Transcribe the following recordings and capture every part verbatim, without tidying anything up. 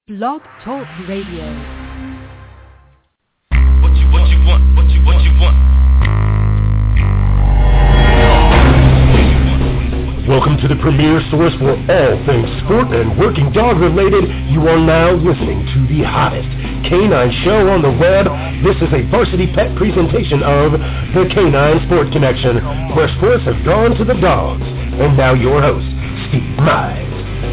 Blog Talk Radio. What you, what you want, what you, what you want. Welcome to the premier source for all things sport and working dog related. You are now listening to the hottest canine show on the web. This is a Varsity Pet presentation of the Canine Sports Connection, where sports have gone to the dogs. And now your host, Steve Mize.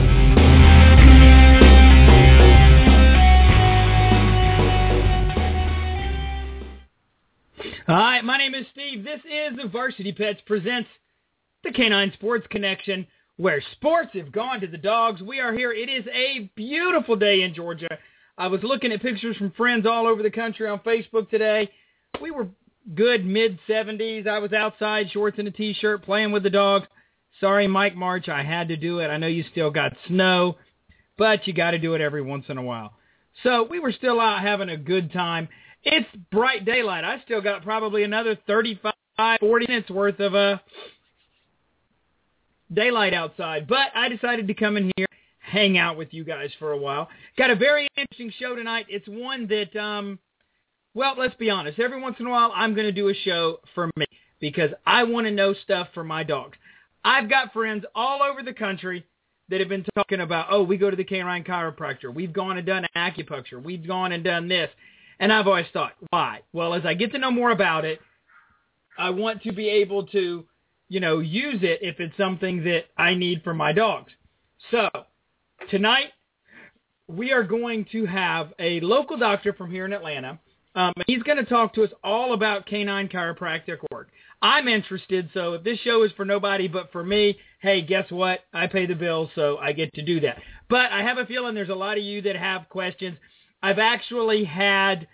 Hi, my name is Steve. This is the Varsity Pets presents the Canine Sports Connection, where sports have gone to the dogs. We are here. It is a beautiful day in Georgia. I was looking at pictures from friends all over the country on Facebook today. We were good mid seventies. I was outside, shorts and a T-shirt, playing with the dogs. Sorry, Mike March, I had to do it. I know you still got snow, but you got to do it every once in a while. So we were still out having a good time. It's bright daylight. I still got probably another thirty-five, forty minutes worth of uh, daylight outside. But I decided to come in here, hang out with you guys for a while. Got a very interesting show tonight. It's one that, um, well, let's be honest. Every once in a while, I'm going to do a show for me because I want to know stuff for my dogs. I've got friends all over the country that have been talking about, oh, we go to the canine chiropractor. We've gone and done acupuncture. We've gone and done this. And I've always thought, why? Well, as I get to know more about it, I want to be able to, you know, use it if it's something that I need for my dogs. So, tonight, we are going to have a local doctor from here in Atlanta. Um, he's going to talk to us all about canine chiropractic work. I'm interested, so if this show is for nobody but for me, hey, guess what? I pay the bills, so I get to do that. But I have a feeling there's a lot of you that have questions. I've actually had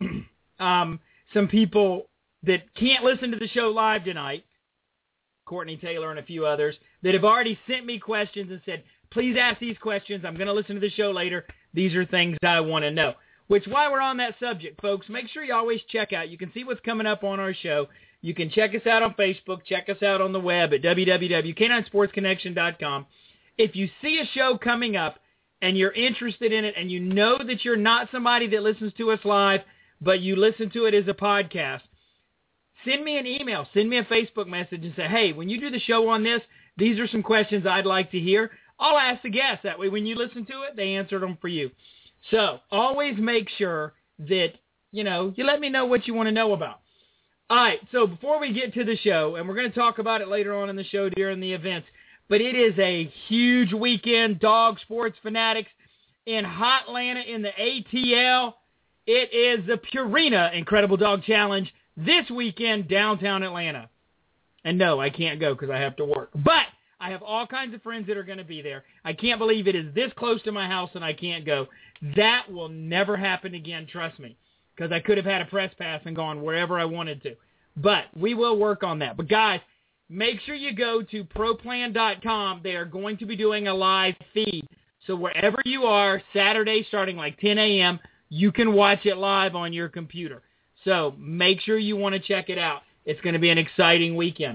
um, some people that can't listen to the show live tonight, Courtney Taylor and a few others, that have already sent me questions and said, please ask these questions. I'm going to listen to the show later. These are things I want to know. Which, while we're on that subject, folks, make sure you always check out. You can see what's coming up on our show. You can check us out on Facebook. Check us out on the web at w w w dot canine sports connection dot com. If you see a show coming up, and you're interested in it, and you know that you're not somebody that listens to us live, but you listen to it as a podcast, send me an email, send me a Facebook message and say, hey, when you do the show on this, these are some questions I'd like to hear. I'll ask the guests. That way when you listen to it, they answer them for you. So always make sure that, you know, you let me know what you want to know about. All right, so before we get to the show, and we're going to talk about it later on in the show during the events, but it is a huge weekend, dog sports fanatics in Hotlanta in the A T L. It is the Purina Incredible Dog Challenge this weekend downtown Atlanta. And no, I can't go because I have to work. But I have all kinds of friends that are going to be there. I can't believe it is this close to my house and I can't go. That will never happen again, trust me, because I could have had a press pass and gone wherever I wanted to. But we will work on that. But guys, make sure you go to pro plan dot com. They are going to be doing a live feed. So wherever you are, Saturday starting like ten a.m., you can watch it live on your computer. So make sure you want to check it out. It's going to be an exciting weekend.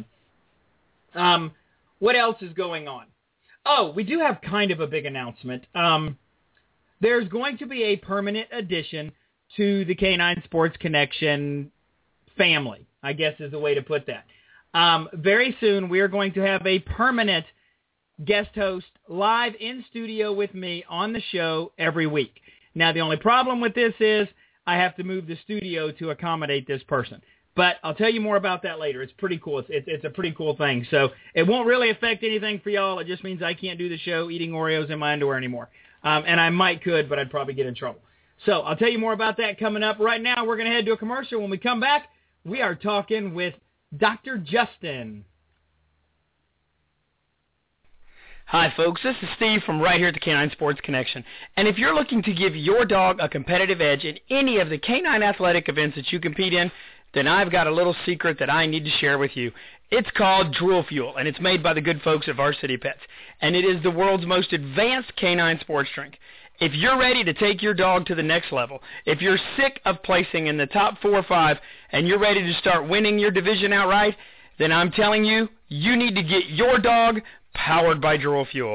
Um, what else is going on? Oh, we do have kind of a big announcement. Um, there's going to be a permanent addition to the Canine Sports Connection family, I guess is the way to put that. Um, very soon, we are going to have a permanent guest host live in studio with me on the show every week. Now, the only problem with this is I have to move the studio to accommodate this person. But I'll tell you more about that later. It's pretty cool. It's, it's, it's a pretty cool thing. So it won't really affect anything for y'all. It just means I can't do the show eating Oreos in my underwear anymore. Um, and I might could, but I'd probably get in trouble. So I'll tell you more about that coming up. Right now, we're going to head to a commercial. When we come back, we are talking with Doctor Justin. Hi, folks. This is Steve from right here at the Canine Sports Connection. And if you're looking to give your dog a competitive edge in any of the canine athletic events that you compete in, then I've got a little secret that I need to share with you. It's called Drool Fuel, and it's made by the good folks at Varsity Pets. And it is the world's most advanced canine sports drink. If you're ready to take your dog to the next level, if you're sick of placing in the top four or five, and you're ready to start winning your division outright, then I'm telling you, you need to get your dog powered by Drool Fuel.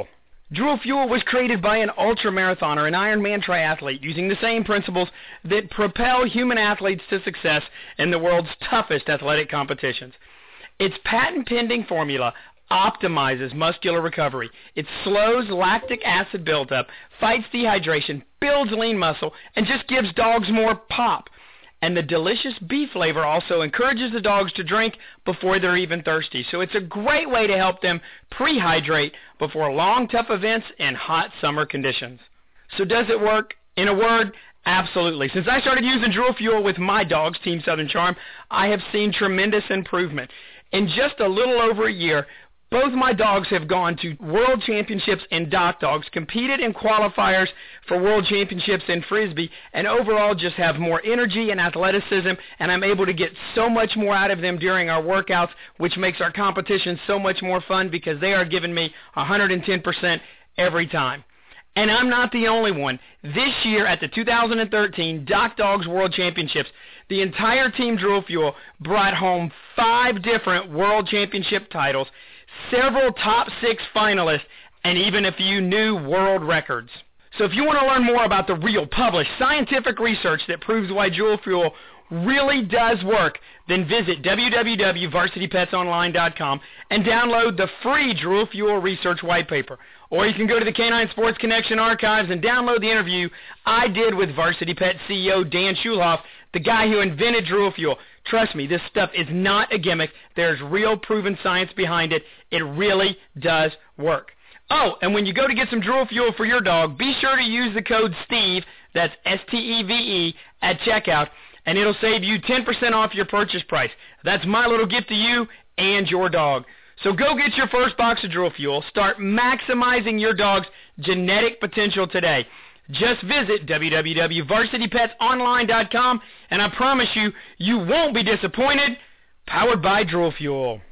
Drool Fuel was created by an ultramarathoner and Ironman triathlete using the same principles that propel human athletes to success in the world's toughest athletic competitions. Its patent-pending formula optimizes muscular recovery. It slows lactic acid buildup, fights dehydration, builds lean muscle, and just gives dogs more pop. And the delicious beef flavor also encourages the dogs to drink before they're even thirsty. So it's a great way to help them pre-hydrate before long, tough events and hot summer conditions. So does it work? In a word, absolutely. Since I started using Drool Fuel with my dogs, Team Southern Charm, I have seen tremendous improvement. In just a little over a year, both my dogs have gone to World Championships in Dock Dogs, competed in qualifiers for World Championships in Frisbee, and overall just have more energy and athleticism, and I'm able to get so much more out of them during our workouts, which makes our competition so much more fun because they are giving me one hundred ten percent every time. And I'm not the only one. This year at the two thousand thirteen Dock Dogs World Championships, the entire Team Drool Fuel brought home five different World Championship titles, several top six finalists, and even a few new world records. So if you want to learn more about the real published scientific research that proves why Drool Fuel really does work, then visit w w w dot varsity pets online dot com and download the free Drool Fuel research white paper. Or you can go to the Canine Sports Connection archives and download the interview I did with Varsity Pet C E O Dan Schulhoff, the guy who invented Drool Fuel. Trust me, this stuff is not a gimmick. There's real proven science behind it. It really does work. Oh, and when you go to get some Drool Fuel for your dog, be sure to use the code STEVE, that's S T E V E, at checkout, and it'll save you ten percent off your purchase price. That's my little gift to you and your dog. So go get your first box of Drool Fuel. Start maximizing your dog's genetic potential today. Just visit w w w dot varsity pets online dot com, and I promise you, you won't be disappointed. Powered by Drool Fuel.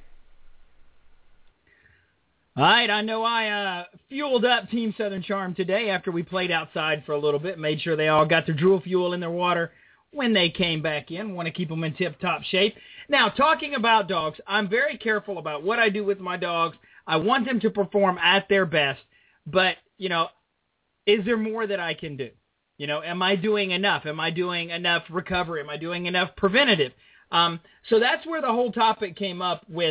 All right, I know I uh, fueled up Team Southern Charm today after we played outside for a little bit, made sure they all got their Drool Fuel in their water when they came back in. Want to keep them in tip-top shape. Now, talking about dogs, I'm very careful about what I do with my dogs. I want them to perform at their best, but, you know, is there more that I can do? You know, am I doing enough? Am I doing enough recovery? Am I doing enough preventative? Um, so that's where the whole topic came up with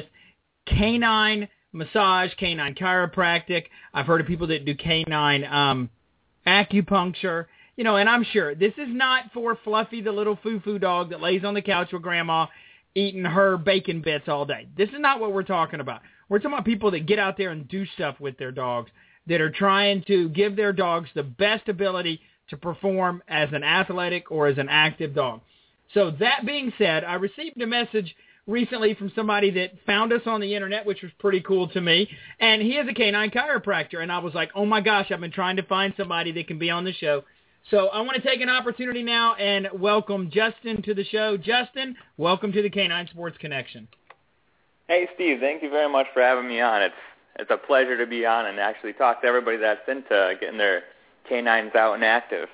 canine massage, canine chiropractic. I've heard of people that do canine um, acupuncture. You know, and I'm sure this is not for Fluffy, the little foo-foo dog that lays on the couch with Grandma eating her bacon bits all day. This is not what we're talking about. We're talking about people that get out there and do stuff with their dogs, that are trying to give their dogs the best ability to perform as an athletic or as an active dog. So that being said, I received a message recently from somebody that found us on the internet, which was pretty cool to me, and he is a canine chiropractor, and I was like, oh my gosh, I've been trying to find somebody that can be on the show. So I want to take an opportunity now and welcome Justin to the show. Justin, welcome to the Canine Sports Connection. Hey, Steve, thank you very much for having me on. It's It's a pleasure to be on and actually talk to everybody that's into getting their canines out and active.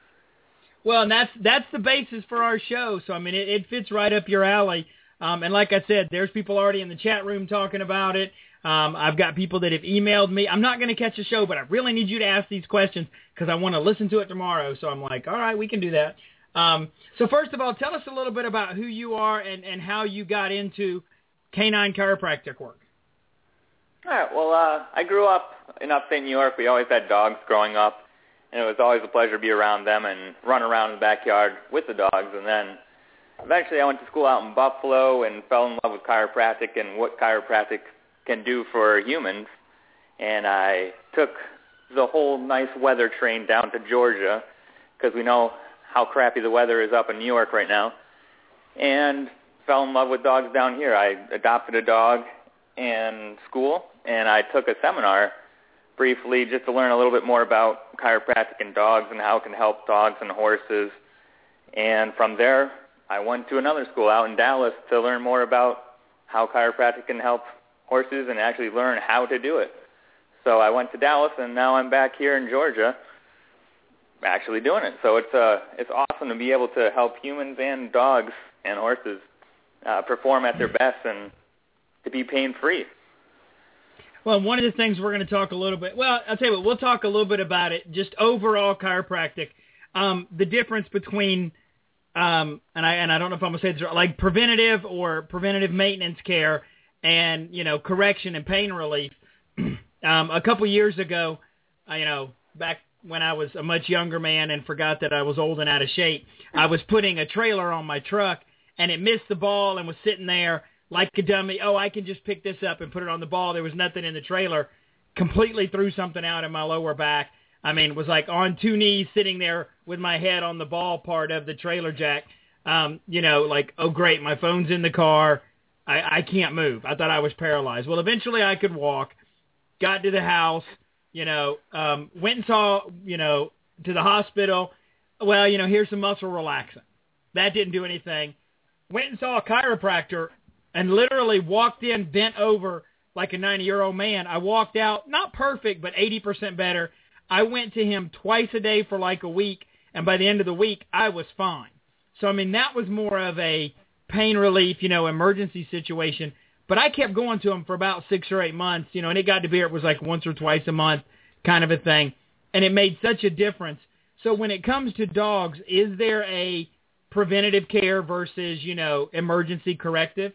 Well, and that's that's the basis for our show. So, I mean, it, it fits right up your alley. Um, and like I said, there's people already in the chat room talking about it. Um, I've got people that have emailed me. I'm not going to catch a show, but I really need you to ask these questions because I want to listen to it tomorrow. So I'm like, all right, we can do that. Um, so first of all, tell us a little bit about who you are and, and how you got into canine chiropractic work. All right, well, uh, I grew up in upstate New York. We always had dogs growing up, and it was always a pleasure to be around them and run around in the backyard with the dogs. And then eventually I went to school out in Buffalo and fell in love with chiropractic and what chiropractic can do for humans. And I took the whole nice weather train down to Georgia because we know how crappy the weather is up in New York right now, and fell in love with dogs down here. I adopted a dog in school, and I took a seminar briefly just to learn a little bit more about chiropractic and dogs and how it can help dogs and horses. And from there, I went to another school out in Dallas to learn more about how chiropractic can help horses and actually learn how to do it. So I went to Dallas, and now I'm back here in Georgia actually doing it. So it's uh, it's awesome to be able to help humans and dogs and horses uh, perform at their best and to be pain-free. Well, one of the things we're going to talk a little bit, well, I'll tell you what, we'll talk a little bit about it, just overall chiropractic, um, the difference between, um, and I and I don't know if I'm going to say this right, like preventative or preventative maintenance care and, you know, correction and pain relief. um, a couple years ago, uh, you know, back when I was a much younger man and forgot that I was old and out of shape, I was putting a trailer on my truck, and it missed the ball and was sitting there like a dummy. Oh, I can just pick this up and put it on the ball. There was nothing in the trailer. Completely threw something out in my lower back. I mean, was like on two knees sitting there with my head on the ball part of the trailer jack. Um, you know, like, oh, great, my phone's in the car. I, I can't move. I thought I was paralyzed. Well, eventually I could walk, got to the house, you know, um, went and saw, you know, to the hospital. Well, you know, here's some muscle relaxant. That didn't do anything. Went and saw a chiropractor and literally walked in, bent over like a ninety-year-old man. I walked out, not perfect, but eighty percent better. I went to him twice a day for like a week, and by the end of the week, I was fine. So, I mean, that was more of a pain relief, you know, emergency situation. But I kept going to him for about six or eight months, you know, and it got to be, it was like once or twice a month kind of a thing. And it made such a difference. So when it comes to dogs, is there a preventative care versus, you know, emergency corrective?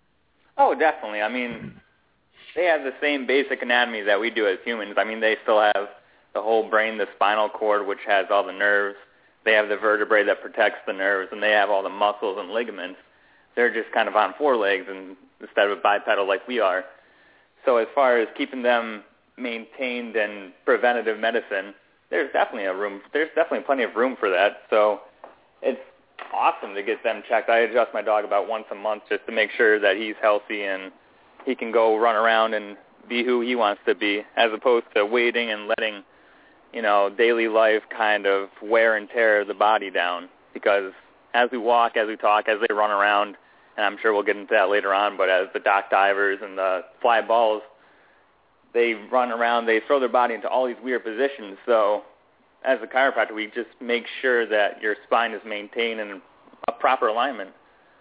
Oh, definitely. I mean, they have the same basic anatomy that we do as humans. I mean, they still have the whole brain, the spinal cord, which has all the nerves. They have the vertebrae that protects the nerves, and they have all the muscles and ligaments. They're just kind of on four legs and instead of bipedal like we are. So as far as keeping them maintained and preventative medicine, there's definitely a room. There's definitely plenty of room for that. So it's awesome to get them checked. I adjust my dog about once a month just to make sure that he's healthy and he can go run around and be who he wants to be, as opposed to waiting and letting, you know, daily life kind of wear and tear the body down. Because as we walk, as we talk, as they run around, and I'm sure we'll get into that later on, but as the dock divers and the fly balls, they run around, they throw their body into all these weird positions. So as a chiropractor, we just make sure that your spine is maintained in a proper alignment.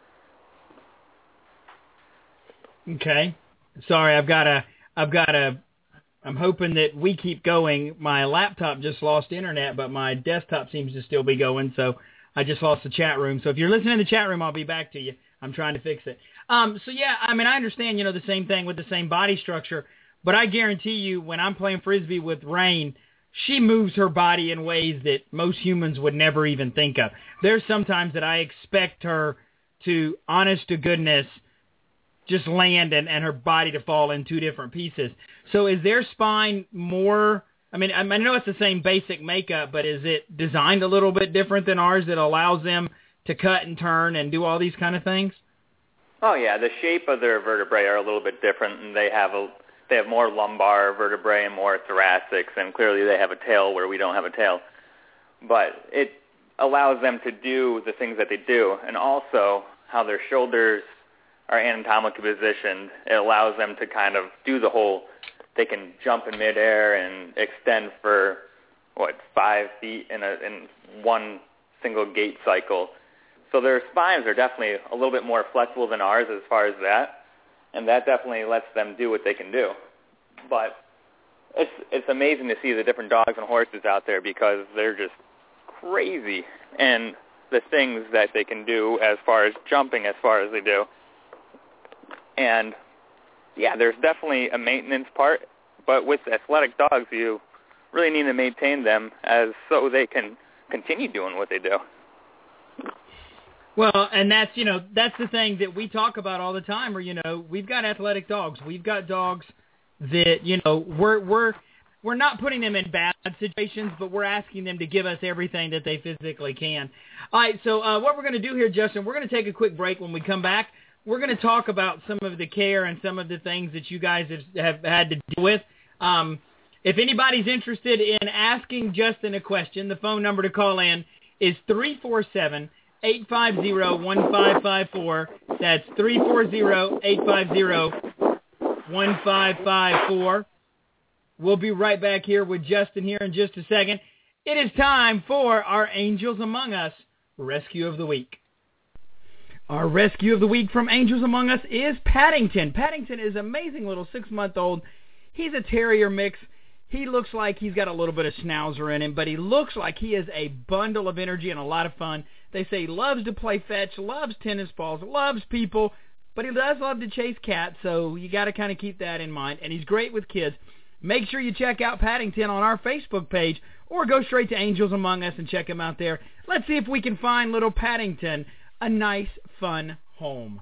Okay. Sorry, I've got a, I've got a, I'm hoping that we keep going. My laptop just lost internet, but my desktop seems to still be going, so I just lost the chat room. So if you're listening in the chat room, I'll be back to you. I'm trying to fix it. Um, so, yeah, I mean, I understand, you know, the same thing with the same body structure, but I guarantee you when I'm playing Frisbee with Rain, she moves her body in ways that most humans would never even think of. There's sometimes that I expect her to, honest to goodness, just land and, and her body to fall in two different pieces. So is their spine more, I mean, I know it's the same basic makeup, but is it designed a little bit different than ours that allows them to cut and turn and do all these kind of things? Oh, yeah. The shape of their vertebrae are a little bit different, and they have a they have more lumbar vertebrae and more thoracics, and clearly they have a tail where we don't have a tail. But it allows them to do the things that they do, and also how their shoulders are anatomically positioned. It allows them to kind of do the whole, they can jump in midair and extend for, what, five feet in, a, in one single gait cycle. So their spines are definitely a little bit more flexible than ours as far as that, and that definitely lets them do what they can do. But it's it's amazing to see the different dogs and horses out there because they're just crazy, and the things that they can do as far as jumping as far as they do. And, yeah, there's definitely a maintenance part, but with athletic dogs, you really need to maintain them as so they can continue doing what they do. Well, and that's, you know, that's the thing that we talk about all the time, or, you know, we've got athletic dogs. We've got dogs that, you know, we're we're we're not putting them in bad situations, but we're asking them to give us everything that they physically can. All right, so uh, what we're going to do here, Justin, we're going to take a quick break. When we come back, we're going to talk about some of the care and some of the things that you guys have, have had to deal with. Um, if anybody's interested in asking Justin a question, the phone number to call in is three four seven, eight five zero, one five five four. That's three four zero, eight five zero, one five five four. We'll be right back here with Justin here in just a second. It is time for our Angels Among Us Rescue of the Week. Our rescue of the week from Angels Among Us is Paddington. Paddington is an amazing little six-month-old. He's a terrier mix. He looks like he's got a little bit of schnauzer in him, but he looks like he is a bundle of energy and a lot of fun. They say he loves to play fetch, loves tennis balls, loves people, but he does love to chase cats, so you got to kind of keep that in mind. And he's great with kids. Make sure you check out Paddington on our Facebook page, or go straight to Angels Among Us and check him out there. Let's see if we can find little Paddington a nice, fun home.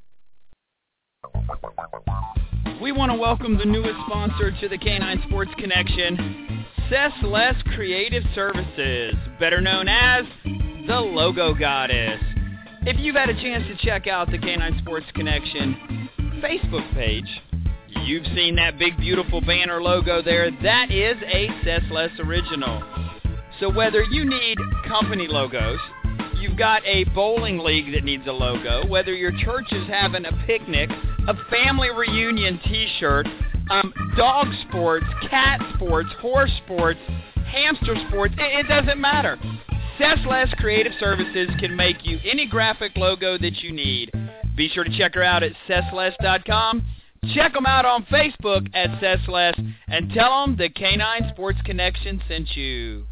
We want to welcome the newest sponsor to the Canine Sports Connection, Cess-Less Creative Services, better known as the Logo Goddess. If you've had a chance to check out the Canine Sports Connection Facebook page, you've seen that big, beautiful banner logo there. That is a Cess-Less original. So whether you need company logos, you've got a bowling league that needs a logo, whether your church is having a picnic, a family reunion t-shirt, um, dog sports, cat sports, horse sports, hamster sports, it, it doesn't matter. Cess-Less Creative Services can make you any graphic logo that you need. Be sure to check her out at cess less dot com. Check them out on Facebook at Cess-Less, and tell them the Canine Sports Connection sent you.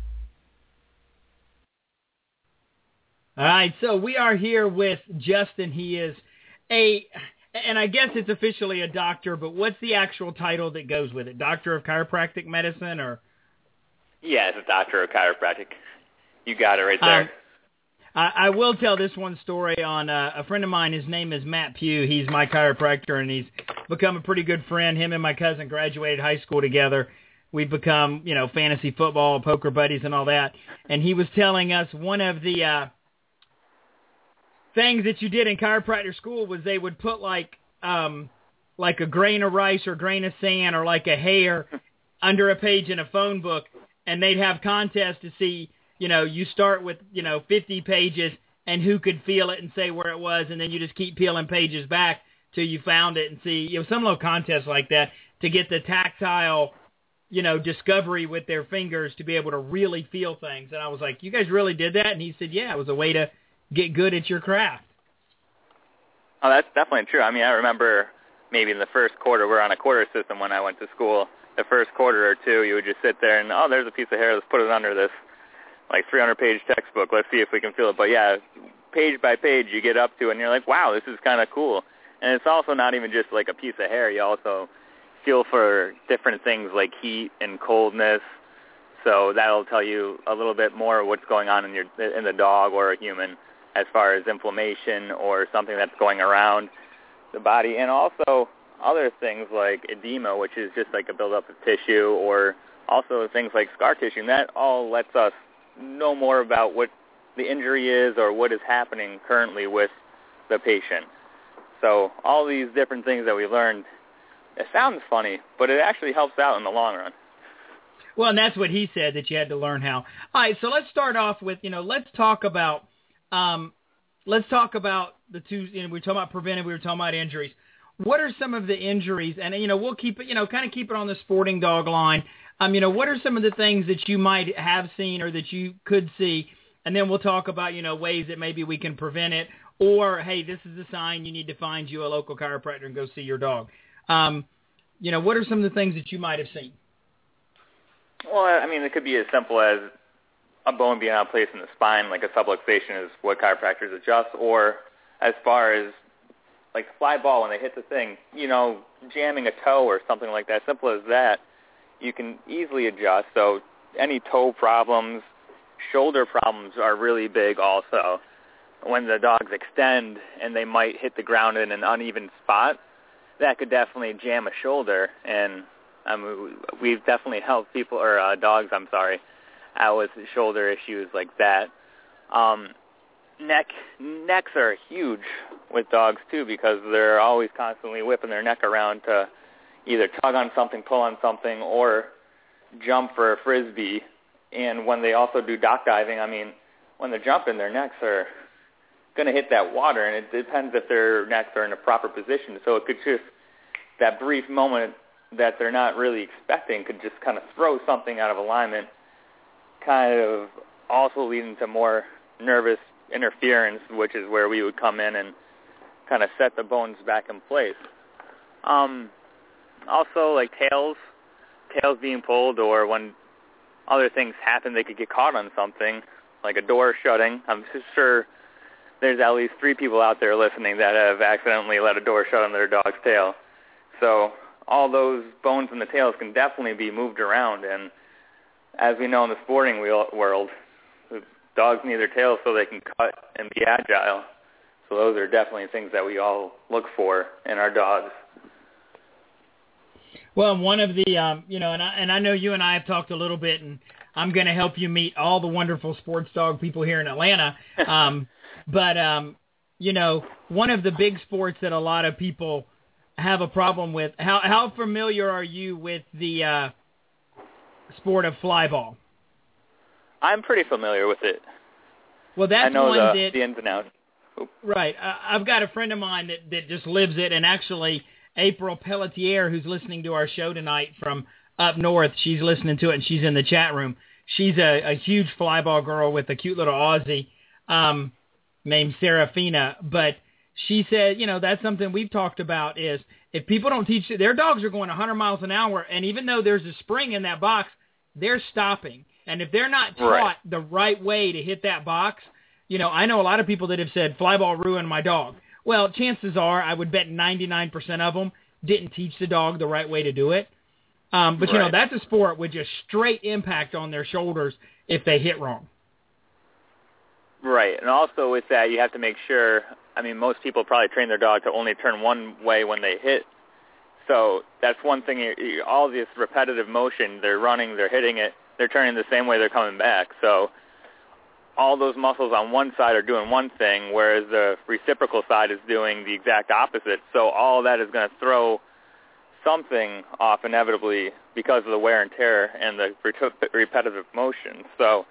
All right, so we are here with Justin. He is a, and I guess it's officially a doctor, but what's the actual title that goes with it? Doctor of Chiropractic Medicine, or? Yeah, it's a doctor of chiropractic. You got it right there. Um, I, I will tell this one story on uh, a friend of mine. His name is Matt Pugh. He's my chiropractor, and he's become a pretty good friend. Him and my cousin graduated high school together. We've become, you know, fantasy football, poker buddies, and all that. And he was telling us one of the uh, things that you did in chiropractor school was they would put like um, like a grain of rice or grain of sand or like a hair under a page in a phone book, and they'd have contests to see, you know, you start with, you know, fifty pages and who could feel it and say where it was, and then you just keep peeling pages back till you found it and see, you know, some little contest like that to get the tactile, you know, discovery with their fingers to be able to really feel things. And I was like, you guys really did that? And he said, yeah, it was a way to get good at your craft. Oh, that's definitely true. I mean, I remember maybe in the first quarter, we're on a quarter system when I went to school. The first quarter or two, you would just sit there and, oh, there's a piece of hair, let's put it under this, like, three hundred page textbook. Let's see if we can feel it. But, yeah, page by page you get up to, and you're like, wow, this is kind of cool. And it's also not even just like a piece of hair. You also feel for different things like heat and coldness. So that'll tell you a little bit more what's going on in your in the dog or a human as far as inflammation or something that's going around the body. And also other things like edema, which is just like a buildup of tissue, or also things like scar tissue. And that all lets us know more about what the injury is or what is happening currently with the patient. So all these different things that we learned, it sounds funny, but it actually helps out in the long run. Well, and that's what he said, that you had to learn how. All right, so let's start off with, you know, let's talk about, um, let's talk about the two, you know, we were talking about preventive, we were talking about injuries. What are some of the injuries, and, you know, we'll keep it, you know, kind of keep it on the sporting dog line. Um, you know, what are some of the things that you might have seen or that you could see, and then we'll talk about, you know, ways that maybe we can prevent it, or, hey, this is a sign you need to find you a local chiropractor and go see your dog. Um, you know, what are some of the things that you might have seen? Well, I mean, it could be as simple as a bone being out of place in the spine, like a subluxation is what chiropractors adjust, or as far as like the fly ball when they hit the thing, you know, jamming a toe or something like that, simple as that, you can easily adjust. So any toe problems, shoulder problems are really big also. When the dogs extend and they might hit the ground in an uneven spot, that could definitely jam a shoulder. And I mean, we've definitely helped people, or uh, dogs, I'm sorry, out with shoulder issues like that. Um, neck necks are huge with dogs too, because they're always constantly whipping their neck around to either tug on something, pull on something, or jump for a frisbee. And when they also do dock diving, I mean, when they're jumping, their necks are going to hit that water, and it depends if their necks are in a proper position. So it could just, that brief moment that they're not really expecting could just kind of throw something out of alignment, kind of also leading to more nervous interference, which is where we would come in and kind of set the bones back in place. Um, also, like tails tails being pulled or when other things happen, they could get caught on something, like a door shutting. I'm sure there's at least three people out there listening that have accidentally let a door shut on their dog's tail. So all those bones in the tails can definitely be moved around, and as we know in the sporting world, dogs need their tails so they can cut and be agile. So those are definitely things that we all look for in our dogs. Well, one of the, um, you know, and I, and I know you and I have talked a little bit, and I'm going to help you meet all the wonderful sports dog people here in Atlanta. Um, but, um, you know, one of the big sports that a lot of people have a problem with, how, how familiar are you with the uh, sport of fly ball? I'm pretty familiar with it. Well, that's I know one the, that, the ins and outs. Oop. Right. Uh, I've got a friend of mine that, that just lives it, and actually April Pelletier, who's listening to our show tonight from up north, she's listening to it, and she's in the chat room. She's a, a huge fly ball girl with a cute little Aussie um, named Serafina, but she said, you know, that's something we've talked about is if people don't teach – their dogs are going one hundred miles an hour, and even though there's a spring in that box, they're stopping. And if they're not taught right. the right way to hit that box, you know, I know a lot of people that have said, fly ball ruined my dog. Well, chances are, I would bet ninety-nine percent of them didn't teach the dog the right way to do it. Um, but, you right. know, that's a sport with just straight impact on their shoulders if they hit wrong. Right. And also with that, you have to make sure, I mean, most people probably train their dog to only turn one way when they hit. So that's one thing, you, you, all this repetitive motion, they're running, they're hitting it, they're turning the same way they're coming back. So all those muscles on one side are doing one thing, whereas the reciprocal side is doing the exact opposite. So all that is going to throw something off inevitably because of the wear and tear and the repetitive motion. So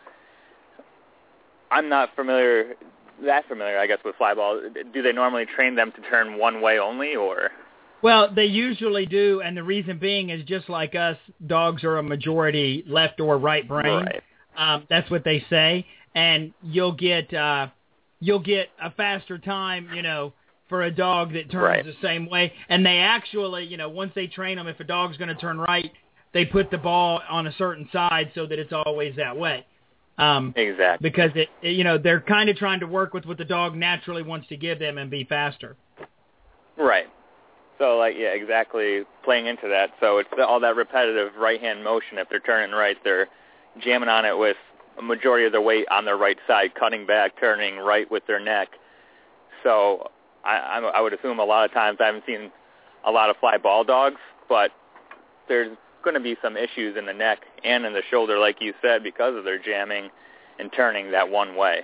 I'm not familiar, that familiar, I guess, with fly ball. Do they normally train them to turn one way only, or? Well, they usually do, and the reason being is just like us, dogs are a majority left or right brain. Right. Um, that's what they say, and you'll get uh, you'll get a faster time, you know, for a dog that turns right. the same way. And they actually, you know, once they train them, if a dog's going to turn right, they put the ball on a certain side so that it's always that way. Um, exactly. Because it, it, you know, they're kind of trying to work with what the dog naturally wants to give them and be faster. Right. So, like, yeah, exactly, playing into that. So it's all that repetitive right-hand motion. If they're turning right, they're jamming on it with a majority of their weight on their right side, cutting back, turning right with their neck. So I, I would assume a lot of times I haven't seen a lot of fly ball dogs, but there's going to be some issues in the neck and in the shoulder, like you said, because of their jamming and turning that one way.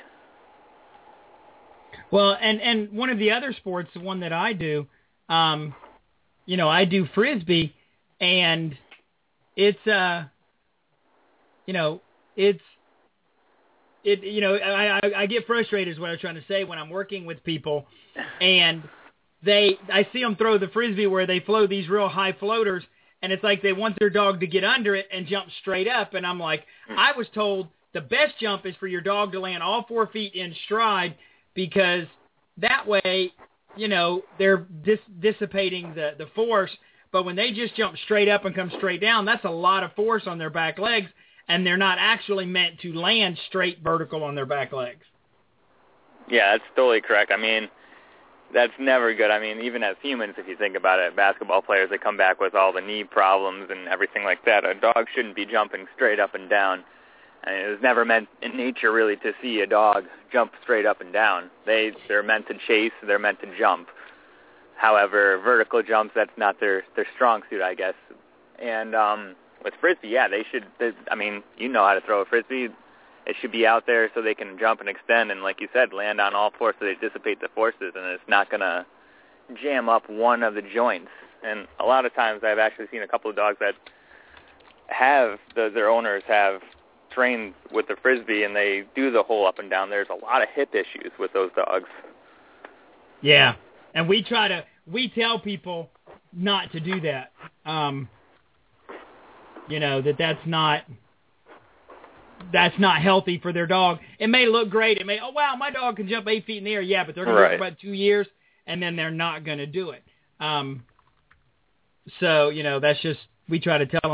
Well, and, and one of the other sports, the one that I do, um, you know, I do Frisbee, and it's, uh, you know, it's, it, you know, I, I, I get frustrated is what I was trying to say when I'm working with people, and they, I see them throw the Frisbee where they float these real high floaters, and it's like they want their dog to get under it and jump straight up, and I'm like, I was told the best jump is for your dog to land all four feet in stride, because that way, you know, they're dis- dissipating the, the force. But when they just jump straight up and come straight down, that's a lot of force on their back legs, and they're not actually meant to land straight vertical on their back legs. Yeah, that's totally correct. I mean, that's never good. I mean, even as humans, if you think about it, basketball players, they come back with all the knee problems and everything like that. A dog shouldn't be jumping straight up and down. And it was never meant in nature, really, to see a dog jump straight up and down. They, they're meant to chase. They're meant to jump. However, vertical jumps, that's not their, their strong suit, I guess. And um, with Frisbee, yeah, they should, they, I mean, you know how to throw a Frisbee. It should be out there so they can jump and extend and, like you said, land on all fours so they dissipate the forces, and it's not going to jam up one of the joints. And a lot of times I've actually seen a couple of dogs that have, the, their owners have trained with the Frisbee, and they do the whole up and down. There's a lot of hip issues with those dogs. Yeah, and we try to, we tell people not to do that. Um, you know, that that's not, that's not healthy for their dog. It may look great. It may, oh, wow, my dog can jump eight feet in the air. Yeah, but they're going right. to do it for about two years, and then they're not going to do it. Um, so, you know, that's just, we try to tell them that.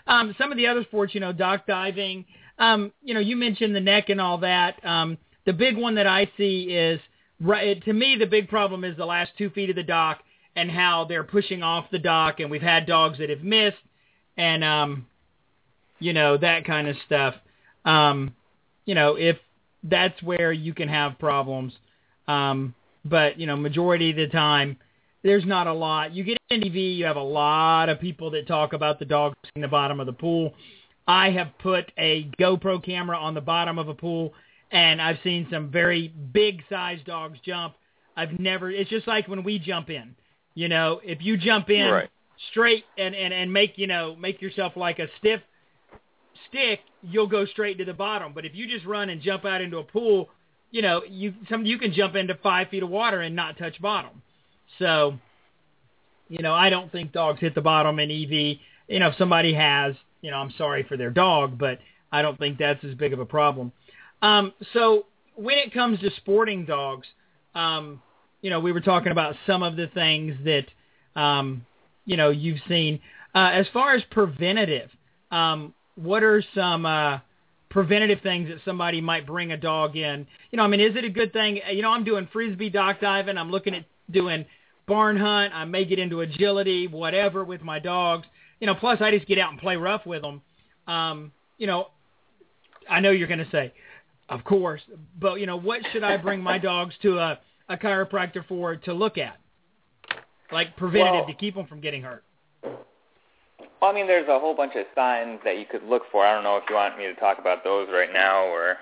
Um, some of the other sports, you know, dock diving, um, you know, you mentioned the neck and all that. Um, the big one that I see is, right, to me, the big problem is the last two feet of the dock and how they're pushing off the dock, and we've had dogs that have missed and, um, you know, that kind of stuff. Um, you know, if that's where you can have problems. Um, but, you know, majority of the time, there's not a lot. You get in T V, you have a lot of people that talk about the dogs in the bottom of the pool. I have put a GoPro camera on the bottom of a pool, and I've seen some very big-sized dogs jump. I've never – it's just like when we jump in. You know, if you jump in right. straight and, and, and make, you know, make yourself like a stiff stick, you'll go straight to the bottom. But if you just run and jump out into a pool, you know, you some you can jump into five feet of water and not touch bottom. So, you know, I don't think dogs hit the bottom in E V. You know, if somebody has, you know, I'm sorry for their dog, but I don't think that's as big of a problem. Um, so when it comes to sporting dogs, um, you know, we were talking about some of the things that, um, you know, you've seen. Uh, as far as preventative, um, what are some uh, preventative things that somebody might bring a dog in? You know, I mean, is it a good thing? You know, I'm doing Frisbee dock diving. I'm looking at doing barn hunt. I may get into agility, whatever, with my dogs. You know, plus I just get out and play rough with them. Um, you know, I know you're going to say, of course, but, you know, what should I bring my dogs to a, a chiropractor for to look at? Like preventative well, to keep them from getting hurt. Well, I mean, there's a whole bunch of signs that you could look for. I don't know if you want me to talk about those right now or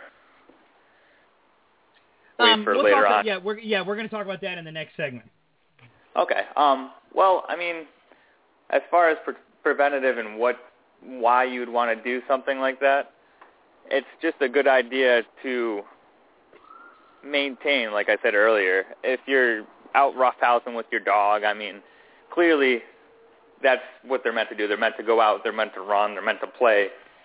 wait um, for we'll later talk on. About, yeah, we're yeah we're going to talk about that in the next segment. Okay. Um. Well, I mean, as far as pre- preventative and what, why you'd want to do something like that, it's just a good idea to maintain, like I said earlier. If you're out roughhousing with your dog, I mean, clearly that's what they're meant to do. They're meant to go out. They're meant to run. They're meant to play.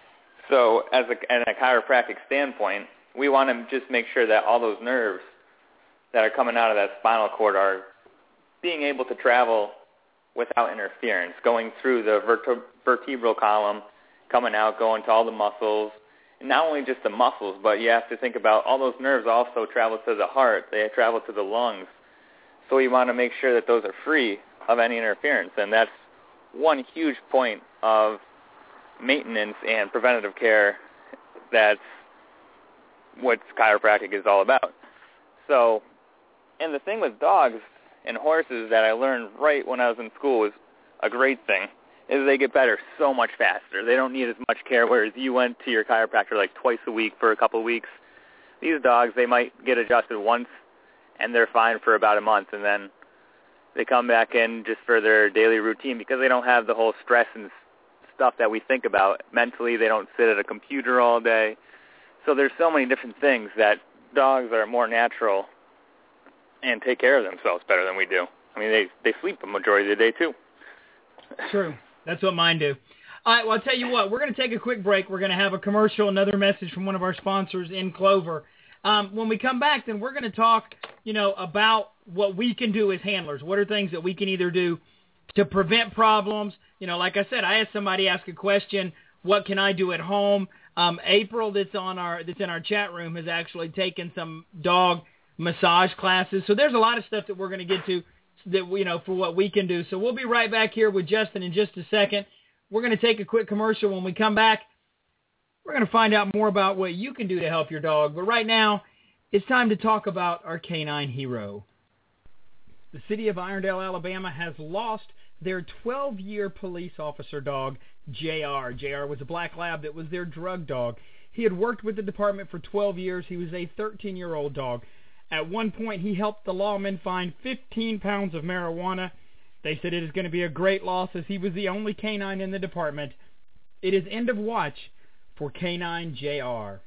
So as a, in a chiropractic standpoint, we want to just make sure that all those nerves that are coming out of that spinal cord are being able to travel without interference, going through the verte- vertebral column, coming out, going to all the muscles. And not only just the muscles, but you have to think about all those nerves also travel to the heart. They travel to the lungs. So we want to make sure that those are free of any interference. And that's one huge point of maintenance and preventative care. That's what chiropractic is all about. So, and the thing with dogs and horses that I learned right when I was in school was a great thing, is they get better so much faster. They don't need as much care, whereas you went to your chiropractor like twice a week for a couple of weeks. These dogs, they might get adjusted once, and they're fine for about a month, and then they come back in just for their daily routine because they don't have the whole stress and stuff that we think about. Mentally, they don't sit at a computer all day. So there's so many different things that dogs are more natural and take care of themselves better than we do. I mean, they, they sleep the majority of the day, too. True. That's what mine do. All right, well, I'll tell you what. We're going to take a quick break. We're going to have a commercial, another message from one of our sponsors in Clover. Um, when we come back, then we're going to talk, you know, about what we can do as handlers. What are things that we can either do to prevent problems? You know, like I said, I had somebody ask a question, what can I do at home? Um, April, that's on our that's in our chat room, has actually taken some dog massage classes. So there's a lot of stuff that we're going to get to that, you know, for what we can do. So we'll be right back here with Justin in just a second. We're going to take a quick commercial. When we come back, we're going to find out more about what you can do to help your dog. But right now, it's time to talk about our canine hero. The city of Irondale, Alabama has lost their twelve-year police officer dog, J R. J R was a black lab that was their drug dog. He had worked with the department for twelve years. He was a thirteen-year-old dog. At one point, he helped the lawmen find fifteen pounds of marijuana. They said it is going to be a great loss as he was the only canine in the department. It is end of watch for Canine J R.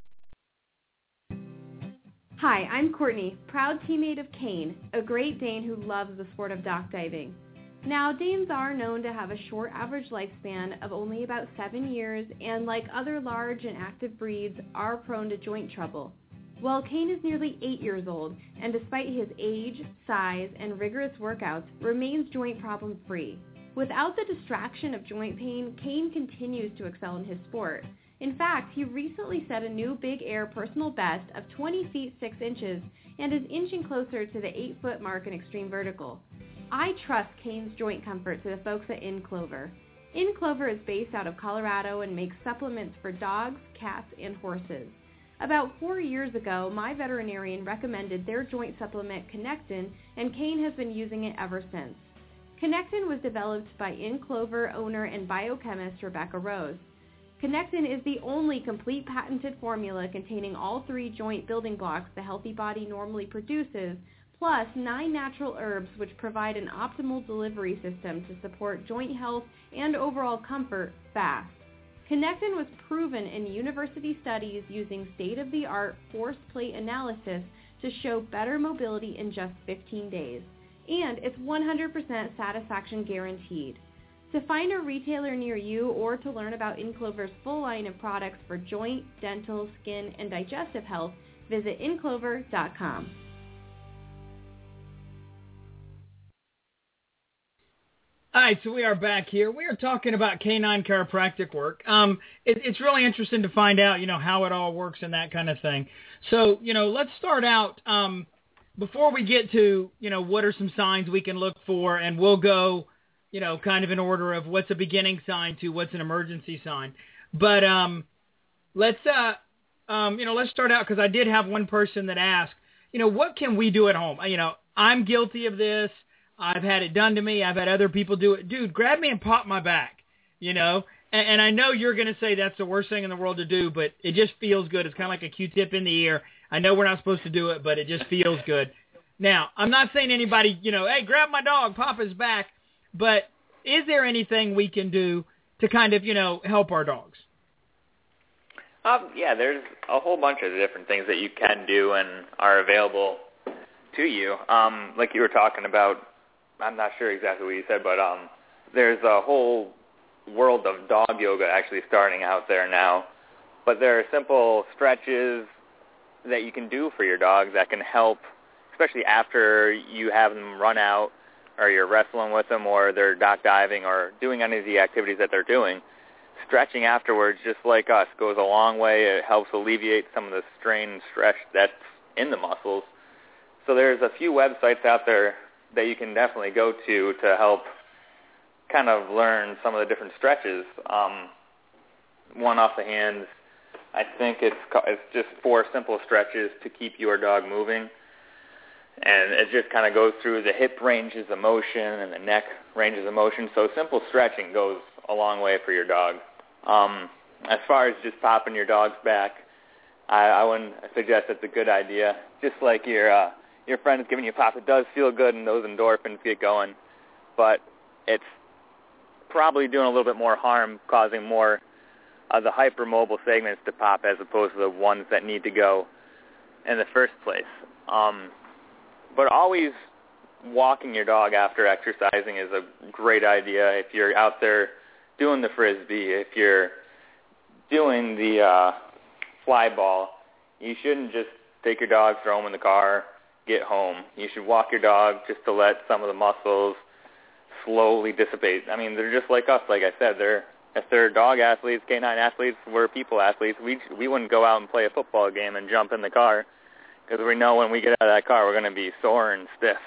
Hi, I'm Courtney, proud teammate of Kane, a Great Dane who loves the sport of dock diving. Now, Danes are known to have a short average lifespan of only about seven years and, like other large and active breeds, are prone to joint trouble. Well, Kane is nearly eight years old, and despite his age, size, and rigorous workouts, remains joint problem-free. Without the distraction of joint pain, Kane continues to excel in his sport. In fact, he recently set a new Big Air personal best of twenty feet six inches and is inching closer to the eight foot mark in extreme vertical. I trust Kane's joint comfort to the folks at In Clover. In Clover is based out of Colorado and makes supplements for dogs, cats, and horses. About four years ago, my veterinarian recommended their joint supplement Connectin, and Kane has been using it ever since. Connectin was developed by In Clover owner and biochemist Rebecca Rose. Connectin is the only complete patented formula containing all three joint building blocks the healthy body normally produces, plus nine natural herbs which provide an optimal delivery system to support joint health and overall comfort fast. Connectin was proven in university studies using state-of-the-art force plate analysis to show better mobility in just fifteen days. And it's one hundred percent satisfaction guaranteed. To find a retailer near you or to learn about In Clover's full line of products for joint, dental, skin, and digestive health, visit in clover dot com. All right, so we are back here. We are talking about canine chiropractic work. Um, it, it's really interesting to find out, you know, how it all works and that kind of thing. So, you know, let's start out um, before we get to, you know, what are some signs we can look for, and we'll go, you know, kind of in order of what's a beginning sign to what's an emergency sign. But um, let's, uh, um, you know, let's start out because I did have one person that asked, you know, what can we do at home? You know, I'm guilty of this. I've had it done to me. I've had other people do it. Dude, grab me and pop my back, you know. And, and I know you're going to say that's the worst thing in the world to do, but it just feels good. It's kind of like a Q-tip in the ear. I know we're not supposed to do it, but it just feels good. Now, I'm not saying anybody, you know, hey, grab my dog, pop his back. But is there anything we can do to kind of, you know, help our dogs? Um, yeah, there's a whole bunch of different things that you can do and are available to you. Um, like you were talking about, I'm not sure exactly what you said, but um, there's a whole world of dog yoga actually starting out there now. But there are simple stretches that you can do for your dog that can help, especially after you have them run out or you're wrestling with them or they're dock diving or doing any of the activities that they're doing. Stretching afterwards, just like us, goes a long way. It helps alleviate some of the strain and stress that's in the muscles. So there's a few websites out there that you can definitely go to to help kind of learn some of the different stretches. Um, one off the hands, I think it's it's just four simple stretches to keep your dog moving. And it just kind of goes through the hip ranges of motion and the neck ranges of motion. So simple stretching goes a long way for your dog. Um, as far as just popping your dog's back, I, I wouldn't suggest it's a good idea. Just like your uh, your friend is giving you a pop, it does feel good and those endorphins get going, but it's probably doing a little bit more harm, causing more of the hypermobile segments to pop as opposed to the ones that need to go in the first place. Um, but always walking your dog after exercising is a great idea. If you're out there doing the Frisbee, if you're doing the uh, fly ball, you shouldn't just take your dog, throw him in the car, get home. You should walk your dog just to let some of the muscles slowly dissipate. I mean, they're just like us, like I said. They're if they're dog athletes, canine athletes, we're people athletes. We we wouldn't go out and play a football game and jump in the car because we know when we get out of that car, we're going to be sore and stiff.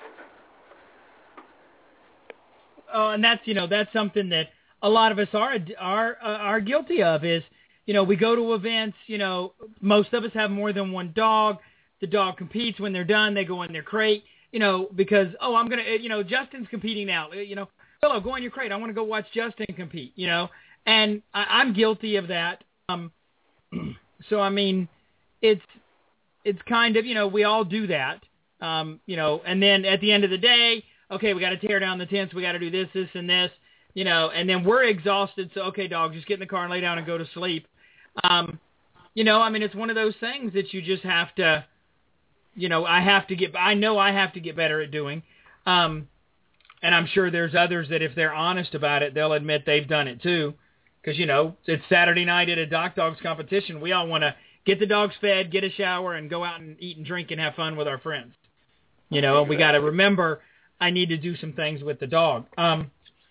Oh, and that's, you know, that's something that a lot of us are are uh, are guilty of is, you know, we go to events, you know, most of us have more than one dog. The dog competes. When they're done, they go in their crate, you know, because, oh, I'm going to, you know, Justin's competing now. You know, hello, go in your crate. I want to go watch Justin compete, you know. And I, I'm guilty of that. Um, so, I mean, it's it's kind of, you know, we all do that, um, you know, and then at the end of the day, okay, we got to tear down the tents. We got to do this, this, and this, you know, and then we're exhausted. So, okay, dog, just get in the car and lay down and go to sleep. Um, you know, I mean, it's one of those things that you just have to, you know, I have to get, I know I have to get better at doing. Um, and I'm sure there's others that if they're honest about it, they'll admit they've done it too. Because, you know, it's Saturday night at a Dock Dogs competition. We all want to get the dogs fed, get a shower, and go out and eat and drink and have fun with our friends. You know, and we got to remember I need to do some things with the dog. Um,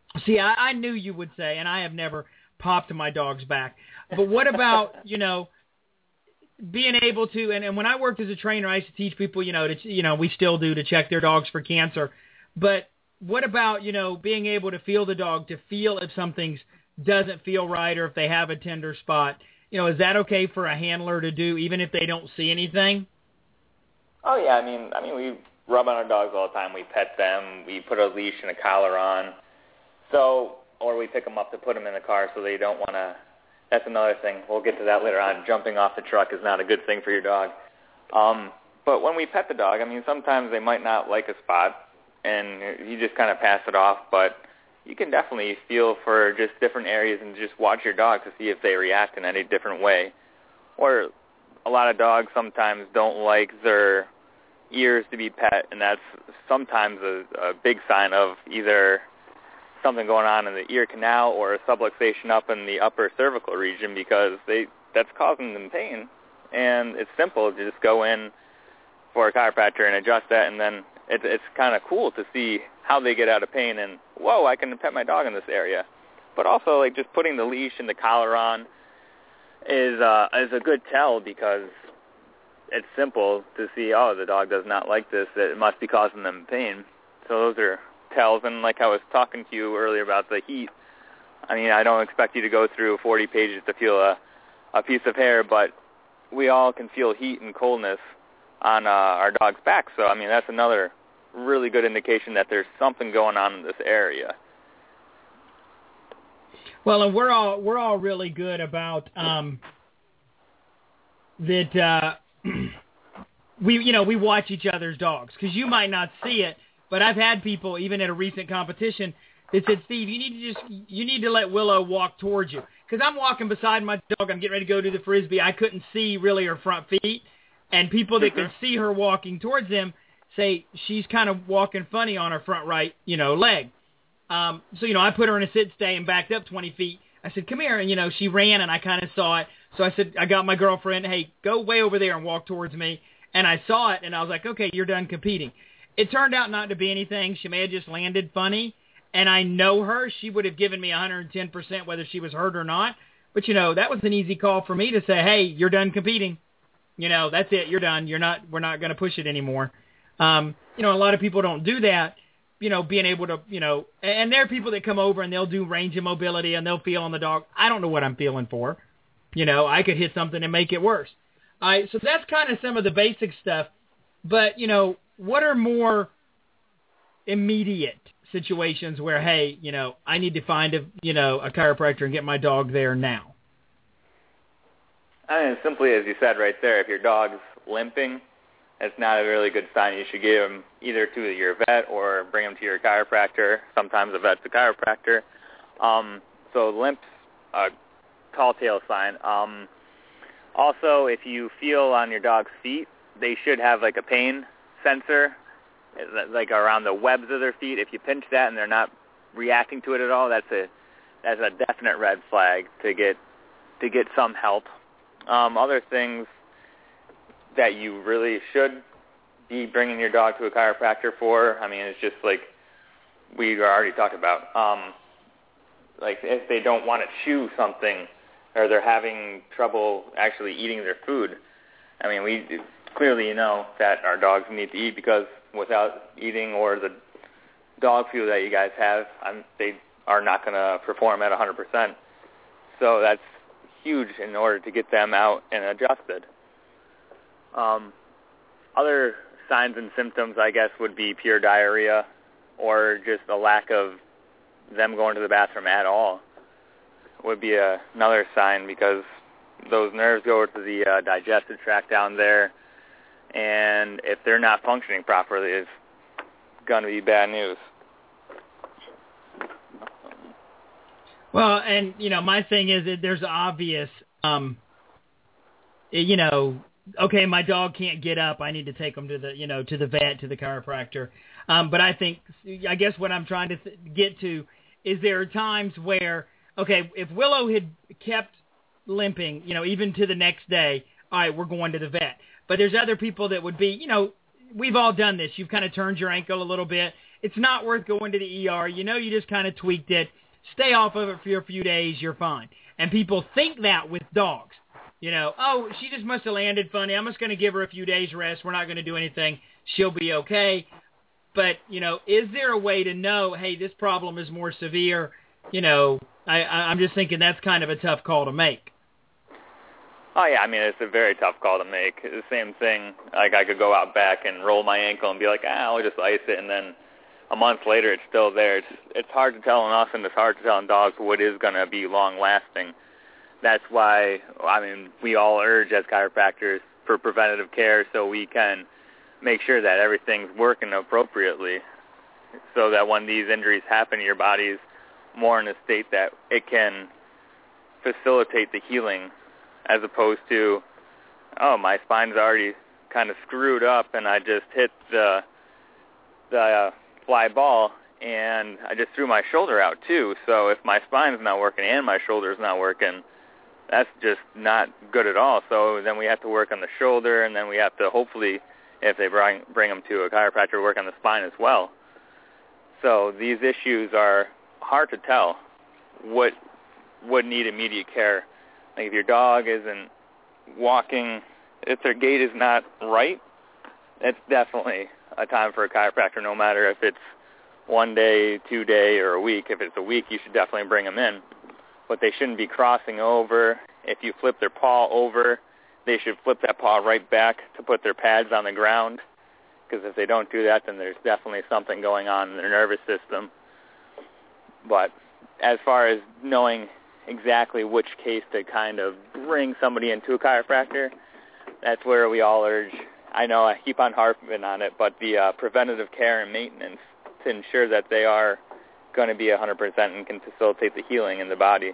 See, I, I knew you would say, and I have never popped my dog's back. But what about, you know, being able to, and, and when I worked as a trainer, I used to teach people, you know, to, you know, we still do, to check their dogs for cancer. But what about, you know, being able to feel the dog, to feel if something doesn't feel right or if they have a tender spot? You know, is that okay for a handler to do, even if they don't see anything? Oh, yeah. I mean, I mean, we rub on our dogs all the time. We pet them. We put a leash and a collar on. So, or we pick them up to put them in the car so they don't want to. That's another thing. We'll get to that later on. Jumping off the truck is not a good thing for your dog. Um, but when we pet the dog, I mean, sometimes they might not like a spot, and you just kind of pass it off. But you can definitely feel for just different areas and just watch your dog to see if they react in any different way. Or a lot of dogs sometimes don't like their ears to be pet, and that's sometimes a, a big sign of either something going on in the ear canal or a subluxation up in the upper cervical region, because they that's causing them pain. And it's simple to just go in for a chiropractor and adjust that, and then it, it's kind of cool to see how they get out of pain and, whoa, I can pet my dog in this area. But also, like, just putting the leash and the collar on is uh, is a good tell, because it's simple to see, oh, the dog does not like this. It must be causing them pain. So those are tells. And like I was talking to you earlier about the heat, I mean, I don't expect you to go through forty pages to feel a, a piece of hair, but we all can feel heat and coldness on uh, our dog's back. So, I mean, that's another really good indication that there's something going on in this area. Well, and we're all we're all really good about um, that. Uh, we you know we watch each other's dogs, because you might not see it, but I've had people even at a recent competition that said, Steve, you need to just you need to let Willow walk towards you, because I'm walking beside my dog. I'm getting ready to go to the Frisbee. I couldn't see really her front feet, and people that could see her walking towards them say she's kind of walking funny on her front right you know leg. Um, so, you know, I put her in a sit stay and backed up twenty feet. I said, come here. And, you know, she ran and I kind of saw it. So I said, I got my girlfriend, hey, go way over there and walk towards me. And I saw it and I was like, okay, you're done competing. It turned out not to be anything. She may have just landed funny. And I know her. She would have given me one hundred ten percent whether she was hurt or not. But, you know, that was an easy call for me to say, hey, you're done competing. You know, that's it. You're done. You're not, we're not going to push it anymore. Um, you know, a lot of people don't do that. You know, being able to, you know, and there are people that come over and they'll do range of mobility and they'll feel on the dog. I don't know what I'm feeling for. You know, I could hit something and make it worse. All right, so that's kind of some of the basic stuff. But, you know, what are more immediate situations where, hey, you know, I need to find a, you know, a chiropractor and get my dog there now? I mean, simply as you said right there, if your dog's limping, it's not a really good sign. You should give them either to your vet or bring them to your chiropractor. Sometimes a vet's a chiropractor. Um, so limp's a tall tale sign. Um, also, if you feel on your dog's feet, they should have like a pain sensor, like around the webs of their feet. If you pinch that and they're not reacting to it at all, that's a that's a definite red flag to get to get some help. Um, other things that you really should be bringing your dog to a chiropractor for, I mean, it's just like we already talked about. Um, like if they don't want to chew something or they're having trouble actually eating their food. I mean, we clearly know that our dogs need to eat, because without eating or the dog food that you guys have, I'm, they are not going to perform at one hundred percent. So that's huge in order to get them out and adjusted. Um, other signs and symptoms, I guess, would be pure diarrhea or just a lack of them going to the bathroom at all would be a, another sign, because those nerves go to the uh, digestive tract down there, and if they're not functioning properly, it's going to be bad news. Well, and, you know, my thing is that there's obvious, um, you know, okay, my dog can't get up. I need to take him to the, you know, to the vet, to the chiropractor. Um, but I think, I guess what I'm trying to th- get to is there are times where, okay, if Willow had kept limping, you know, even to the next day, all right, we're going to the vet. But there's other people that would be, you know, we've all done this. You've kind of turned your ankle a little bit, it's not worth going to the E R. You know you just kind of tweaked it. Stay off of it for a few days. You're fine. And people think that with dogs. You know, oh, she just must have landed funny. I'm just going to give her a few days rest. We're not going to do anything. She'll be okay. But, you know, is there a way to know, hey, this problem is more severe? You know, I, I'm just thinking that's kind of a tough call to make. Oh, yeah, I mean, it's a very tough call to make. The same thing, like I could go out back and roll my ankle and be like, ah, I'll just ice it, and then a month later it's still there. It's it's hard to tell in us, and it's hard to tell in dogs what is going to be long-lasting. That's why, I mean, we all urge as chiropractors for preventative care so we can make sure that everything's working appropriately so that when these injuries happen, your body's more in a state that it can facilitate the healing as opposed to, oh, my spine's already kind of screwed up and I just hit the, the uh, fly ball and I just threw my shoulder out too. So if my spine's not working and my shoulder's not working, that's just not good at all. So then we have to work on the shoulder, and then we have to hopefully, if they bring, bring them to a chiropractor, work on the spine as well. So these issues are hard to tell what would need immediate care. Like if your dog isn't walking, if their gait is not right, it's definitely a time for a chiropractor, no matter if it's one day, two day, or a week. If it's a week, you should definitely bring them in. But they shouldn't be crossing over. If you flip their paw over, they should flip that paw right back to put their pads on the ground, because if they don't do that, then there's definitely something going on in their nervous system. But as far as knowing exactly which case to kind of bring somebody into a chiropractor, that's where we all urge, I know I keep on harping on it, but the uh, preventative care and maintenance to ensure that they are going to be one hundred percent and can facilitate the healing in the body.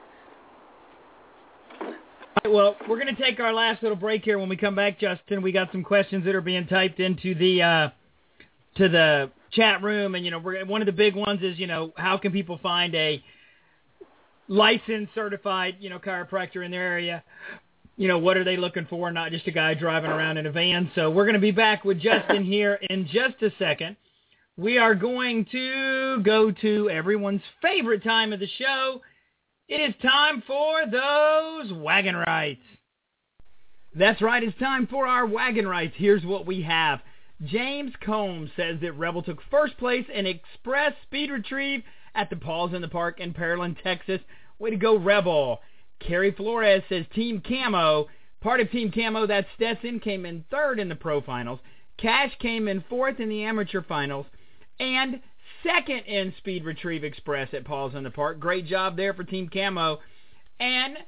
All right, well, we're going to take our last little break here. When we come back, Justin, we got some questions that are being typed into the uh, to the chat room, and you know, we're, one of the big ones is, you know, how can people find a licensed, certified, you know, chiropractor in their area? You know, what are they looking for? Not just a guy driving around in a van. So we're going to be back with Justin here in just a second. We are going to go to everyone's favorite time of the show. It is time for those wagon rights. That's right, it's time for our wagon rights. Here's what we have. James Combs says that Rebel took first place in Express Speed Retrieve at the Paws in the Park in Pearland, Texas. Way to go, Rebel. Kerry Flores says Team Camo. Part of Team Camo, that's Stetson, came in third in the pro finals. Cash came in fourth in the amateur finals. And second in Speed Retrieve Express at Paws in the Park. Great job there for Team Camo. And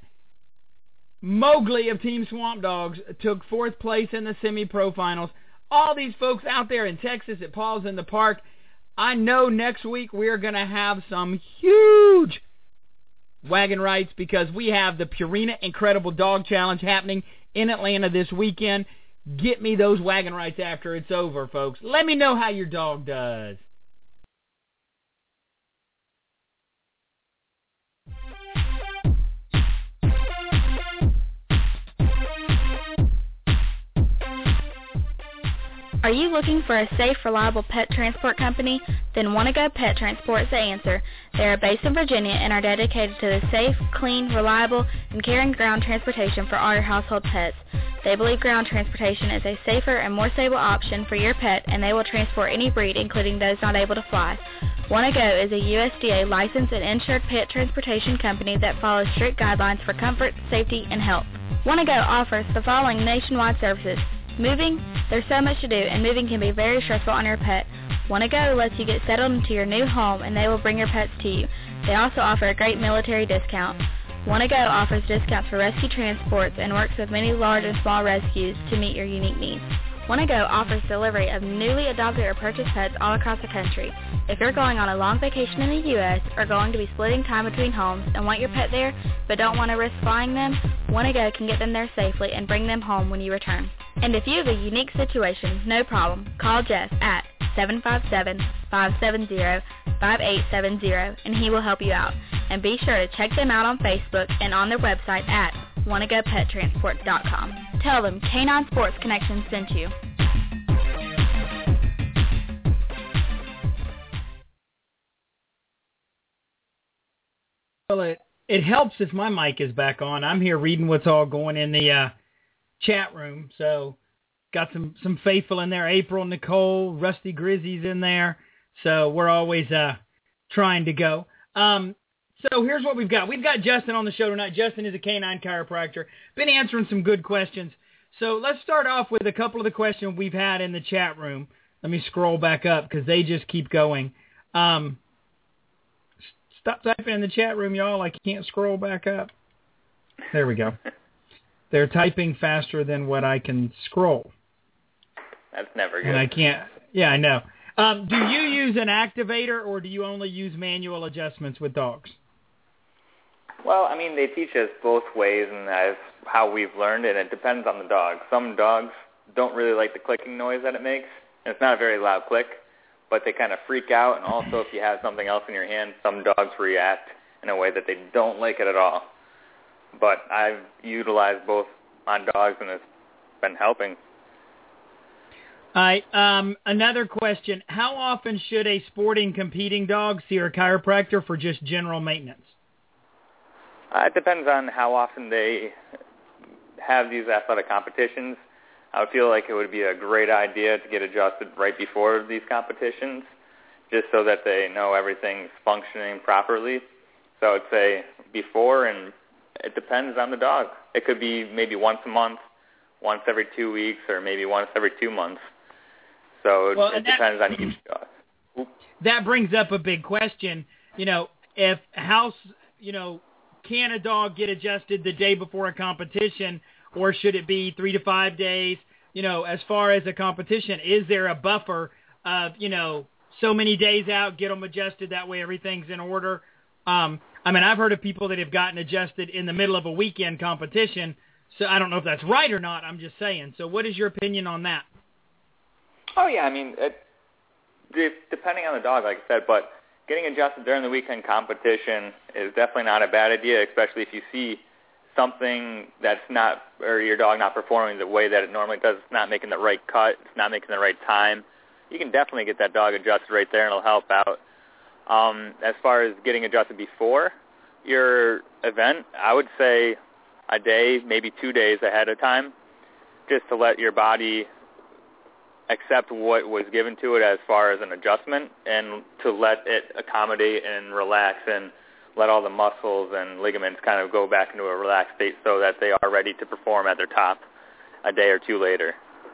Mowgli of Team Swamp Dogs took fourth place in the semi-pro finals. All these folks out there in Texas at Paws in the Park, I know next week we're going to have some huge wagon rights because we have the Purina Incredible Dog Challenge happening in Atlanta this weekend. Get me those wagon rights after it's over, folks. Let me know how your dog does. Are you looking for a safe, reliable pet transport company? Then Wannago Pet Transport is the answer. They are based in Virginia and are dedicated to the safe, clean, reliable, and caring ground transportation for all your household pets. They believe ground transportation is a safer and more stable option for your pet, and they will transport any breed, including those not able to fly. Wannago is a U S D A licensed and insured pet transportation company that follows strict guidelines for comfort, safety, and health. Wannago offers the following nationwide services. Moving, there's so much to do, and moving can be very stressful on your pet. Wannago lets you get settled into your new home, and they will bring your pets to you. They also offer a great military discount. Wannago offers discounts for rescue transports and works with many large and small rescues to meet your unique needs. Wannago offers delivery of newly adopted or purchased pets all across the country. If you're going on a long vacation in the U S or going to be splitting time between homes and want your pet there but don't want to risk flying them, Wannago can get them there safely and bring them home when you return. And if you have a unique situation, no problem. Call Jeff at seven five seven, five seven zero, five eight seven zero and he will help you out. And be sure to check them out on Facebook and on their website at wannago pet transport dot com. Tell them Canine Sports Connection sent you. Well, it, it helps if my mic is back on. I'm here reading what's all going in the uh, chat room. So got some, some faithful in there. April, Nicole, Rusty Grizzy's in there. So we're always uh, trying to go. Um, so here's what we've got. We've got Justin on the show tonight. Justin is a canine chiropractor. Been answering some good questions. So let's start off with a couple of the questions we've had in the chat room. Let me scroll back up because they just keep going. Um, Stop typing in the chat room, y'all. I can't scroll back up. There we go. They're typing faster than what I can scroll. That's never good. And I can't. Yeah, I know. Um, do you use an activator or do you only use manual adjustments with dogs? Well, I mean, they teach us both ways, and that's how we've learned, and it depends on the dog. Some dogs don't really like the clicking noise that it makes, and it's not a very loud click, but they kind of freak out, and also if you have something else in your hand, some dogs react in a way that they don't like it at all. But I've utilized both on dogs, and it's been helping. All right, um, another question. How often should a sporting competing dog see a chiropractor for just general maintenance? Uh, it depends on how often they have these athletic competitions. I would feel like it would be a great idea to get adjusted right before these competitions, just so that they know everything's functioning properly. So I would say before, and it depends on the dog. It could be maybe once a month, once every two weeks, or maybe once every two months. So well, it that, depends on each dog. Oop. That brings up a big question. You know, if how, you know, can a dog get adjusted the day before a competition, or should it be three to five days? You know, as far as a competition, is there a buffer of, you know, so many days out, get them adjusted, that way everything's in order? Um, I mean, I've heard of people that have gotten adjusted in the middle of a weekend competition, so I don't know if that's right or not, I'm just saying. So what is your opinion on that? Oh, yeah, I mean, it, depending on the dog, like I said, but getting adjusted during the weekend competition is definitely not a bad idea, especially if you see something that's not, or your dog not performing the way that it normally does. It's not making the right cut. It's not making the right time. You can definitely get that dog adjusted right there, and it'll help out. Um, as far as getting adjusted before your event, I would say a day, maybe two days ahead of time, just to let your body accept what was given to it as far as an adjustment, and to let it accommodate and relax and let all the muscles and ligaments kind of go back into a relaxed state so that they are ready to perform at their top a day or two later.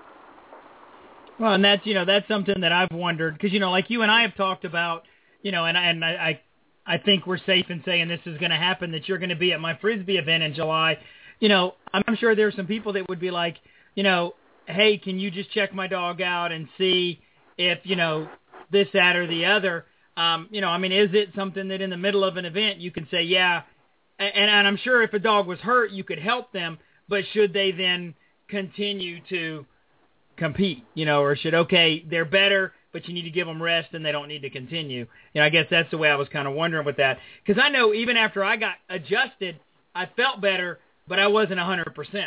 Well, and that's, you know, that's something that I've wondered, because, you know, like you and I have talked about, you know, and, and I, I, I think we're safe in saying this is going to happen, that you're going to be at my Frisbee event in July. You know, I'm sure there's some people that would be like, you know, hey, can you just check my dog out and see if, you know, this, that, or the other? Um, you know, I mean, is it something that in the middle of an event you can say, yeah, and, and I'm sure if a dog was hurt, you could help them, but should they then continue to compete, you know, or should, okay, they're better, but you need to give them rest and they don't need to continue? You know, I guess that's the way I was kind of wondering with that. Because I know even after I got adjusted, I felt better, but I wasn't one hundred percent.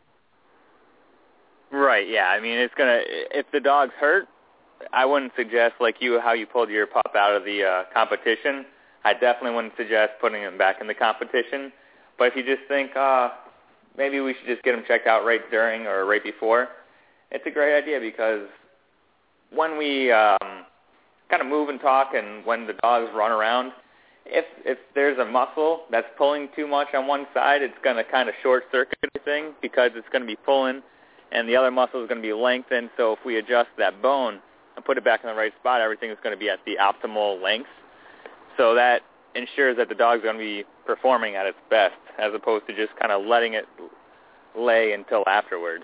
Right, yeah. I mean, it's going to, if the dog's hurt, I wouldn't suggest, like you, how you pulled your pup out of the uh, competition. I definitely wouldn't suggest putting him back in the competition. But if you just think, uh, maybe we should just get him checked out right during or right before, it's a great idea, because when we um, kind of move and talk and when the dogs run around, if if there's a muscle that's pulling too much on one side, it's going to kind of short-circuit everything, because it's going to be pulling, and the other muscle is going to be lengthened. So if we adjust that bone and put it back in the right spot, everything is going to be at the optimal length. So that ensures that the dog's going to be performing at its best, as opposed to just kind of letting it lay until afterwards.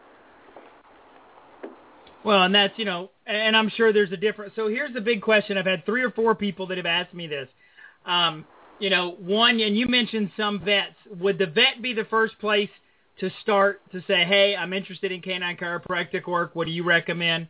Well, and that's, you know, and I'm sure there's a difference. So here's the big question. I've had three or four people that have asked me this. Um, you know, one, and you mentioned some vets. Would the vet be the first place to start to say, hey, I'm interested in canine chiropractic work? What do you recommend?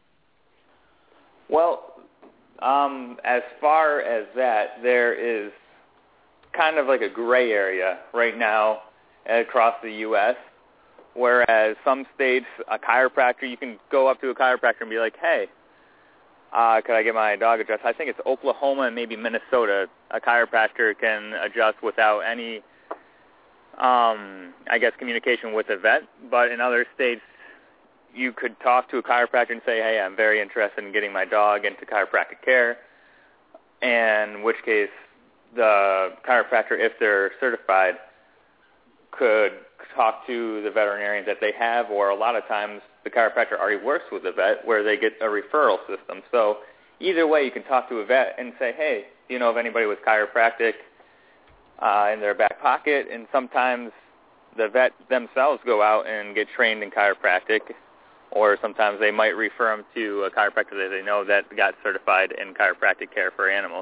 Well, um, as far as that, there is kind of like a gray area right now across the U S, whereas some states, a chiropractor, you can go up to a chiropractor and be like, hey, uh, could I get my dog adjusted? I think it's Oklahoma and maybe Minnesota. A chiropractor can adjust without any, um, I guess, communication with a vet. But in other states, you could talk to a chiropractor and say, hey, I'm very interested in getting my dog into chiropractic care, and in which case the chiropractor, if they're certified, could talk to the veterinarian that they have, or a lot of times the chiropractor already works with the vet where they get a referral system. So either way, you can talk to a vet and say, hey, do you know of anybody with chiropractic uh, in their back pocket? And sometimes the vet themselves go out and get trained in chiropractic, or sometimes they might refer them to a chiropractor that they know that got certified in chiropractic care for animals.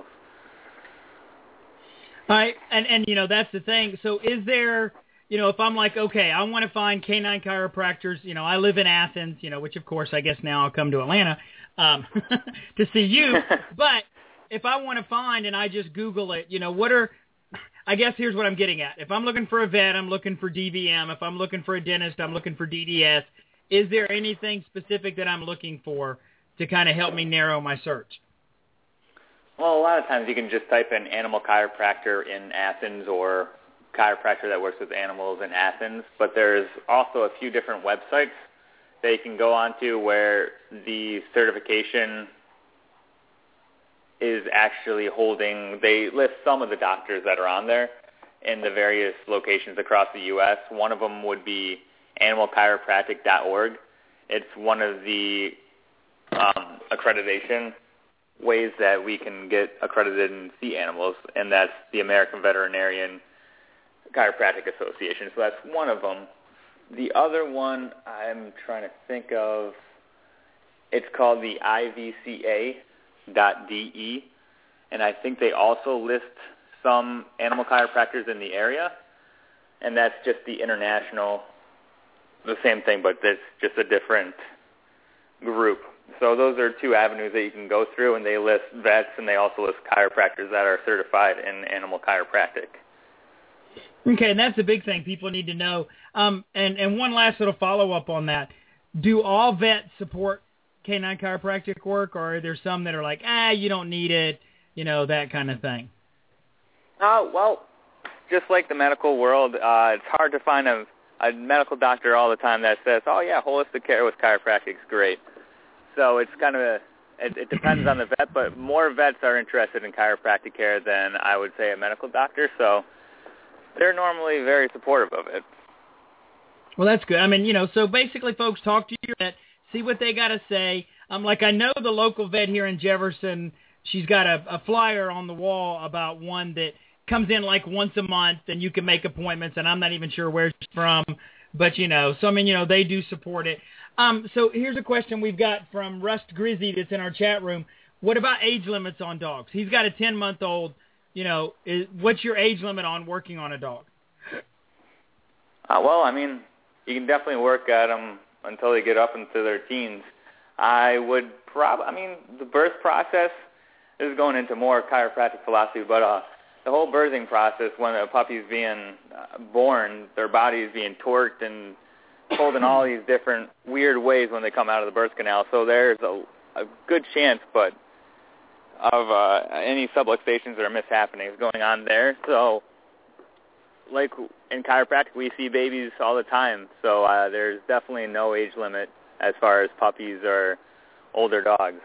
All right, and, and, you know, that's the thing. So is there, you know, if I'm like, okay, I want to find canine chiropractors, you know, I live in Athens, you know, which, of course, I guess now I'll come to Atlanta um, to see you. But if I want to find and I just Google it, you know, what are, I guess here's what I'm getting at. If I'm looking for a vet, I'm looking for D V M. If I'm looking for a dentist, I'm looking for D D S. Is there anything specific that I'm looking for to kind of help me narrow my search? Well, a lot of times you can just type in animal chiropractor in Athens or chiropractor that works with animals in Athens, but there's also a few different websites that you can go onto where the certification is actually holding, they list some of the doctors that are on there in the various locations across the U S. One of them would be animal chiropractic dot org. It's one of the um, accreditation ways that we can get accredited and see animals, and that's the American Veterinarian Chiropractic Association. So that's one of them. The other one I'm trying to think of, it's called the I V C A dot D E, and I think they also list some animal chiropractors in the area, and that's just the international, the same thing, but it's just a different group. So those are two avenues that you can go through, and they list vets, and they also list chiropractors that are certified in animal chiropractic. Okay, and that's a big thing people need to know. Um, and, and one last little follow-up on that. Do all vets support canine chiropractic work, or are there some that are like, ah, you don't need it, you know, that kind of thing? Uh, well, just like the medical world, uh, it's hard to find a, a medical doctor all the time that says, oh, yeah, holistic care with chiropractic is great. So it's kind of a, it, it depends on the vet, but more vets are interested in chiropractic care than I would say a medical doctor, so they're normally very supportive of it. Well, that's good. I mean, you know, so basically, folks, talk to your vet, see what they got to say. Um, like I know the local vet here in Jefferson, she's got a, a flyer on the wall about one that comes in like once a month, and you can make appointments, and I'm not even sure where she's from, but, you know, so, I mean, you know, they do support it. Um, so here's a question we've got from Rust Grizzy that's in our chat room. What about age limits on dogs? He's got a ten-month-old. You know, is, what's your age limit on working on a dog? Uh, well, I mean, you can definitely work at them until they get up into their teens. I would probably, I mean, the birth process is going into more chiropractic philosophy, but uh, the whole birthing process, when a puppy's being uh, born, their body is being torqued and pulled in all these different weird ways when they come out of the birth canal. So there's a, a good chance, but of uh, any subluxations or mishappenings going on there. So, like in chiropractic, we see babies all the time. So uh, there's definitely no age limit as far as puppies or older dogs.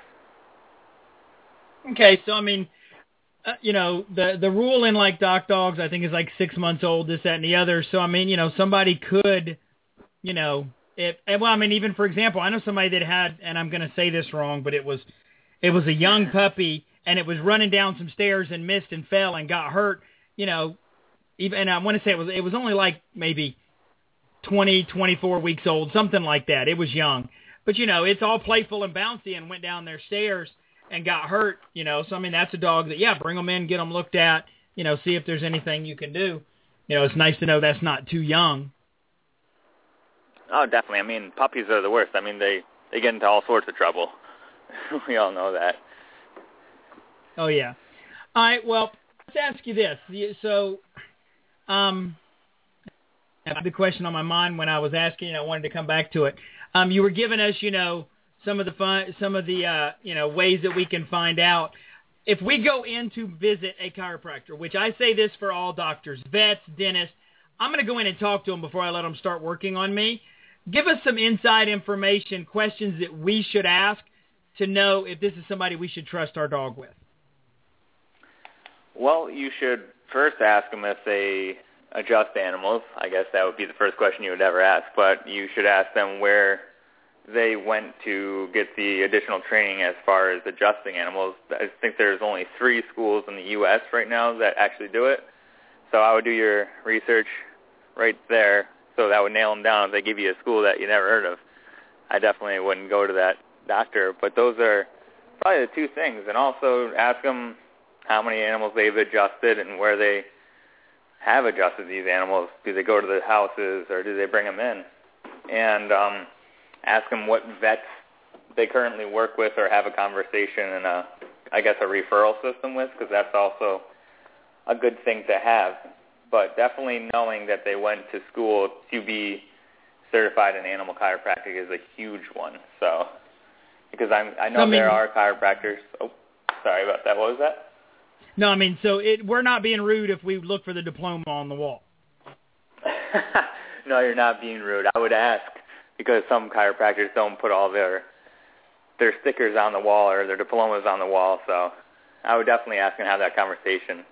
Okay, so I mean, uh, you know, the the rule in like dock dogs, I think is like six months old, this, that, and the other. So I mean, you know, somebody could, you know, if well, I mean, even for example, I know somebody that had, and I'm going to say this wrong, but it was. It was a young puppy, and it was running down some stairs and missed and fell and got hurt. You know, even and I want to say it was it was only like maybe twenty, twenty-four weeks old, something like that. It was young, but you know, it's all playful and bouncy, and went down their stairs and got hurt. You know, so I mean, that's a dog that yeah, bring them in, get them looked at. You know, see if there's anything you can do. You know, it's nice to know that's not too young. Oh, definitely. I mean, puppies are the worst. I mean, they they get into all sorts of trouble. We all know that. Oh, yeah. All right, well, let's ask you this. So, um, I had the question on my mind when I was asking, and I wanted to come back to it. Um, you were giving us, you know, some of the fun, some of the uh, you know ways that we can find out. If we go in to visit a chiropractor, which I say this for all doctors, vets, dentists, I'm going to go in and talk to them before I let them start working on me. Give us some inside information, questions that we should ask to know if this is somebody we should trust our dog with. Well, you should first ask them if they adjust animals. I guess that would be the first question you would ever ask, but you should ask them where they went to get the additional training as far as adjusting animals. I think there's only three schools in the U S right now that actually do it. So I would do your research right there, so that would nail them down. If they give you a school that you never heard of, I definitely wouldn't go to that doctor. But those are probably the two things. And also ask them how many animals they've adjusted and where they have adjusted these animals. Do they go to the houses or do they bring them in? And um, ask them what vets they currently work with or have a conversation and, a, I guess, a referral system with, because that's also a good thing to have. But definitely knowing that they went to school to be certified in animal chiropractic is a huge one. So, because I'm, I know I mean, there are chiropractors. Oh, sorry about that. What was that? No, I mean, so it, we're not being rude if we look for the diploma on the wall. No, you're not being rude. I would ask, because some chiropractors don't put all their their stickers on the wall or their diplomas on the wall. So I would definitely ask and have that conversation.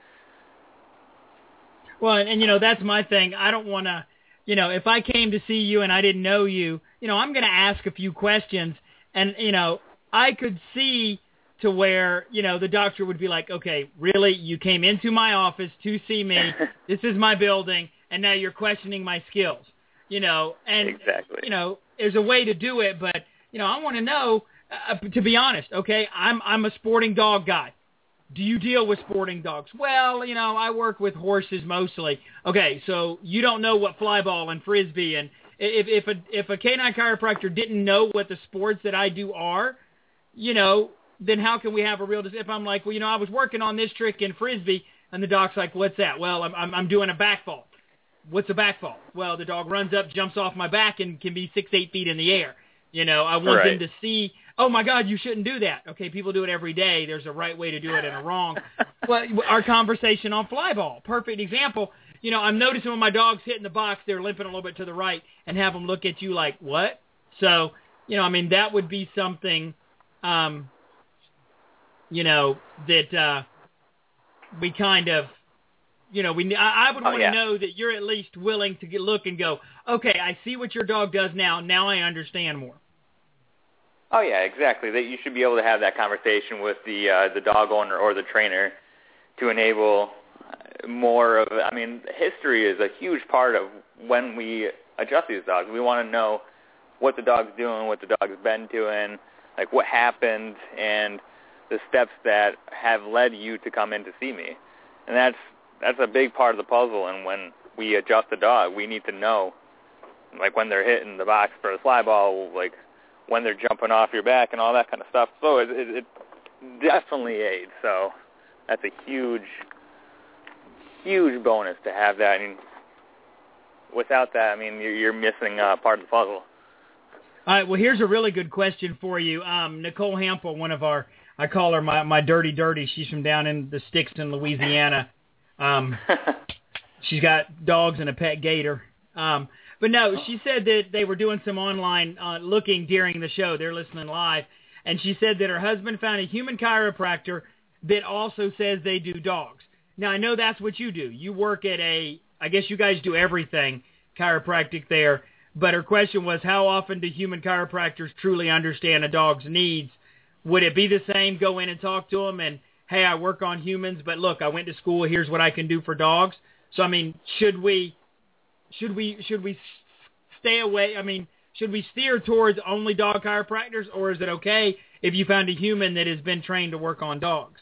Well, and, and you know, that's my thing. I don't want to, you know, if I came to see you and I didn't know you, you know, I'm going to ask a few questions. And, you know, I could see to where, you know, the doctor would be like, okay, really, you came into my office to see me. This is my building, and now you're questioning my skills, you know. And, exactly. you know, there's a way to do it, but, you know, I want to know, uh, to be honest, okay, I'm I'm a sporting dog guy. Do you deal with sporting dogs? Well, you know, I work with horses mostly. Okay, so you don't know what fly ball and frisbee, and if if a if a canine chiropractor didn't know what the sports that I do are, you know, then how can we have a real? If I'm like, well, you know, I was working on this trick in frisbee, and the dog's like, what's that? Well, I'm I'm, I'm doing a back fall. What's a back fall? Well, the dog runs up, jumps off my back, and can be six, eight feet in the air. You know, I want right. them to see. Oh my God, you shouldn't do that. Okay, people do it every day. There's a right way to do it and a wrong. Well, our conversation on fly ball, perfect example. You know, I'm noticing when my dog's hitting the box, they're limping a little bit to the right, and have them look at you like, what? So, you know, I mean, that would be something, um, you know, that uh, we kind of, you know, we. I, I would oh, want yeah. to know that you're at least willing to get, look and go, okay, I see what your dog does now. Now I understand more. Oh, yeah, exactly. That you should be able to have that conversation with the uh, the dog owner or the trainer to enable more of, I mean, history is a huge part of when we adjust these dogs. We want to know what the dog's doing, what the dog's been doing, like what happened, and the steps that have led you to come in to see me. And that's that's a big part of the puzzle. And when we adjust the dog, we need to know, like when they're hitting the box for the fly ball, like when they're jumping off your back and all that kind of stuff. So it, it, it definitely aids. So that's a huge, huge bonus to have that. I mean, without that, I mean, you're, you're missing uh, part of the puzzle. All right, well, here's a really good question for you. Um, Nicole Hampel, one of our, I call her my, my dirty dirty. She's from down in the sticks in Louisiana. Um, she's got dogs and a pet gator. Um, but no, she said that they were doing some online uh, looking during the show. They're listening live. And she said that her husband found a human chiropractor that also says they do dogs. Now, I know that's what you do. You work at a, I guess you guys do everything chiropractic there. But her question was, how often do human chiropractors truly understand a dog's needs? Would it be the same, go in and talk to them and, hey, I work on humans, but look, I went to school, here's what I can do for dogs? So, I mean, should we should we, should we stay away? I mean, should we steer towards only dog chiropractors, or is it okay if you found a human that has been trained to work on dogs?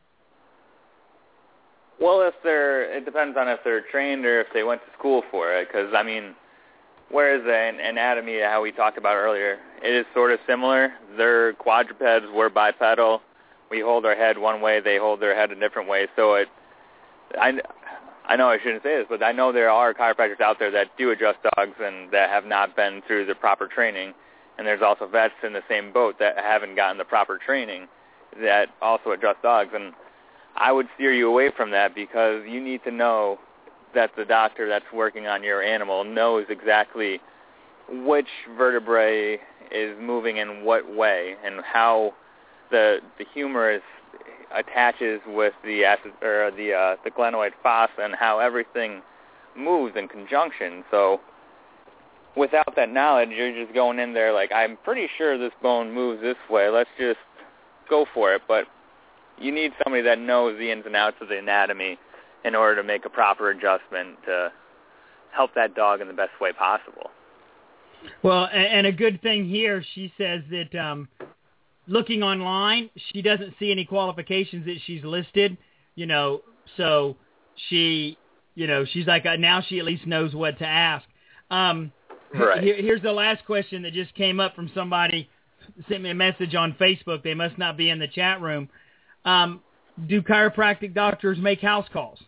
Well, if they're, it depends on if they're trained or if they went to school for it, because, I mean, whereas the anatomy, how we talked about earlier, it is sort of similar. They're quadrupeds, we're bipedal. We hold our head one way, they hold their head a different way. So it, I, I know I shouldn't say this, but I know there are chiropractors out there that do adjust dogs and that have not been through the proper training. And there's also vets in the same boat that haven't gotten the proper training that also adjust dogs. And I would steer you away from that because you need to know that the doctor that's working on your animal knows exactly which vertebrae is moving in what way and how the the humerus attaches with the acid or the uh, the glenoid fossa and how everything moves in conjunction. So without that knowledge, you're just going in there like, I'm pretty sure this bone moves this way. Let's just go for it. But you need somebody that knows the ins and outs of the anatomy in order to make a proper adjustment to help that dog in the best way possible. Well, and a good thing here, she says that um, looking online, she doesn't see any qualifications that she's listed, you know, so she, you know, she's like, now she at least knows what to ask. Um, right. Here, here's the last question that just came up from somebody, sent me a message on Facebook. They must not be in the chat room. Um, do chiropractic doctors make house calls?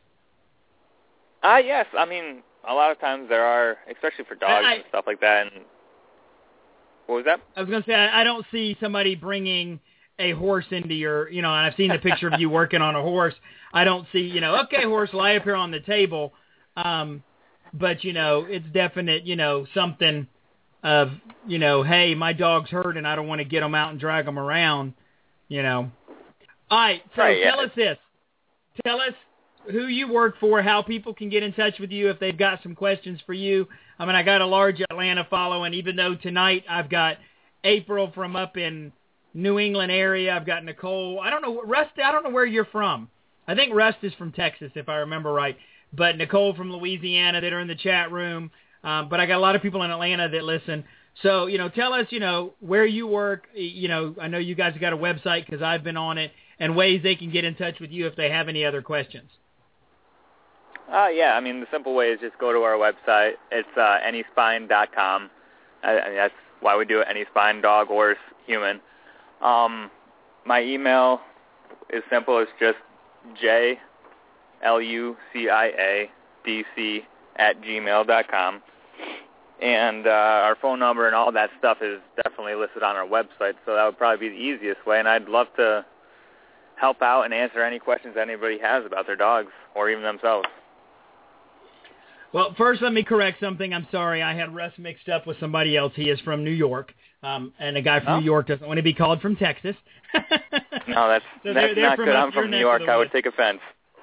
Uh, yes. I mean, a lot of times there are, especially for dogs I, and stuff like that. And what was that? I was going to say, I, I don't see somebody bringing a horse into your, you know, and I've seen the picture of you working on a horse. I don't see, you know, okay, horse, lie up here on the table. Um, but, you know, it's definite, you know, something of, you know, hey, my dog's hurt and I don't want to get them out and drag them around, you know. All right, so right, tell yeah. us this. Tell us who you work for, how people can get in touch with you if they've got some questions for you. I mean, I got a large Atlanta following, even though tonight I've got April from up in New England area. I've got Nicole. I don't know, Rust, I don't know where you're from. I think Rust is from Texas, if I remember right. But Nicole from Louisiana that are in the chat room. Um, but I got a lot of people in Atlanta that listen. So, you know, tell us, you know, where you work. You know, I know you guys have got a website because I've been on it, and ways they can get in touch with you if they have any other questions. Uh, yeah, I mean, the simple way is just go to our website. It's uh, any spine dot com. I, I mean, that's why we do it, AnySpine, dog, horse, human. Um, my email is simple. It's just J L U C I A D C at gmail dot com. And uh, our phone number and all that stuff is definitely listed on our website, so that would probably be the easiest way. And I'd love to help out and answer any questions anybody has about their dogs or even themselves. Well, first let me correct something. I'm sorry. I had Russ mixed up with somebody else. He is from New York, um, and a guy from oh. New York doesn't want to be called from Texas. No, that's, so that's they're, they're not from good. up I'm from your New York. neck of the I would woods. take offense.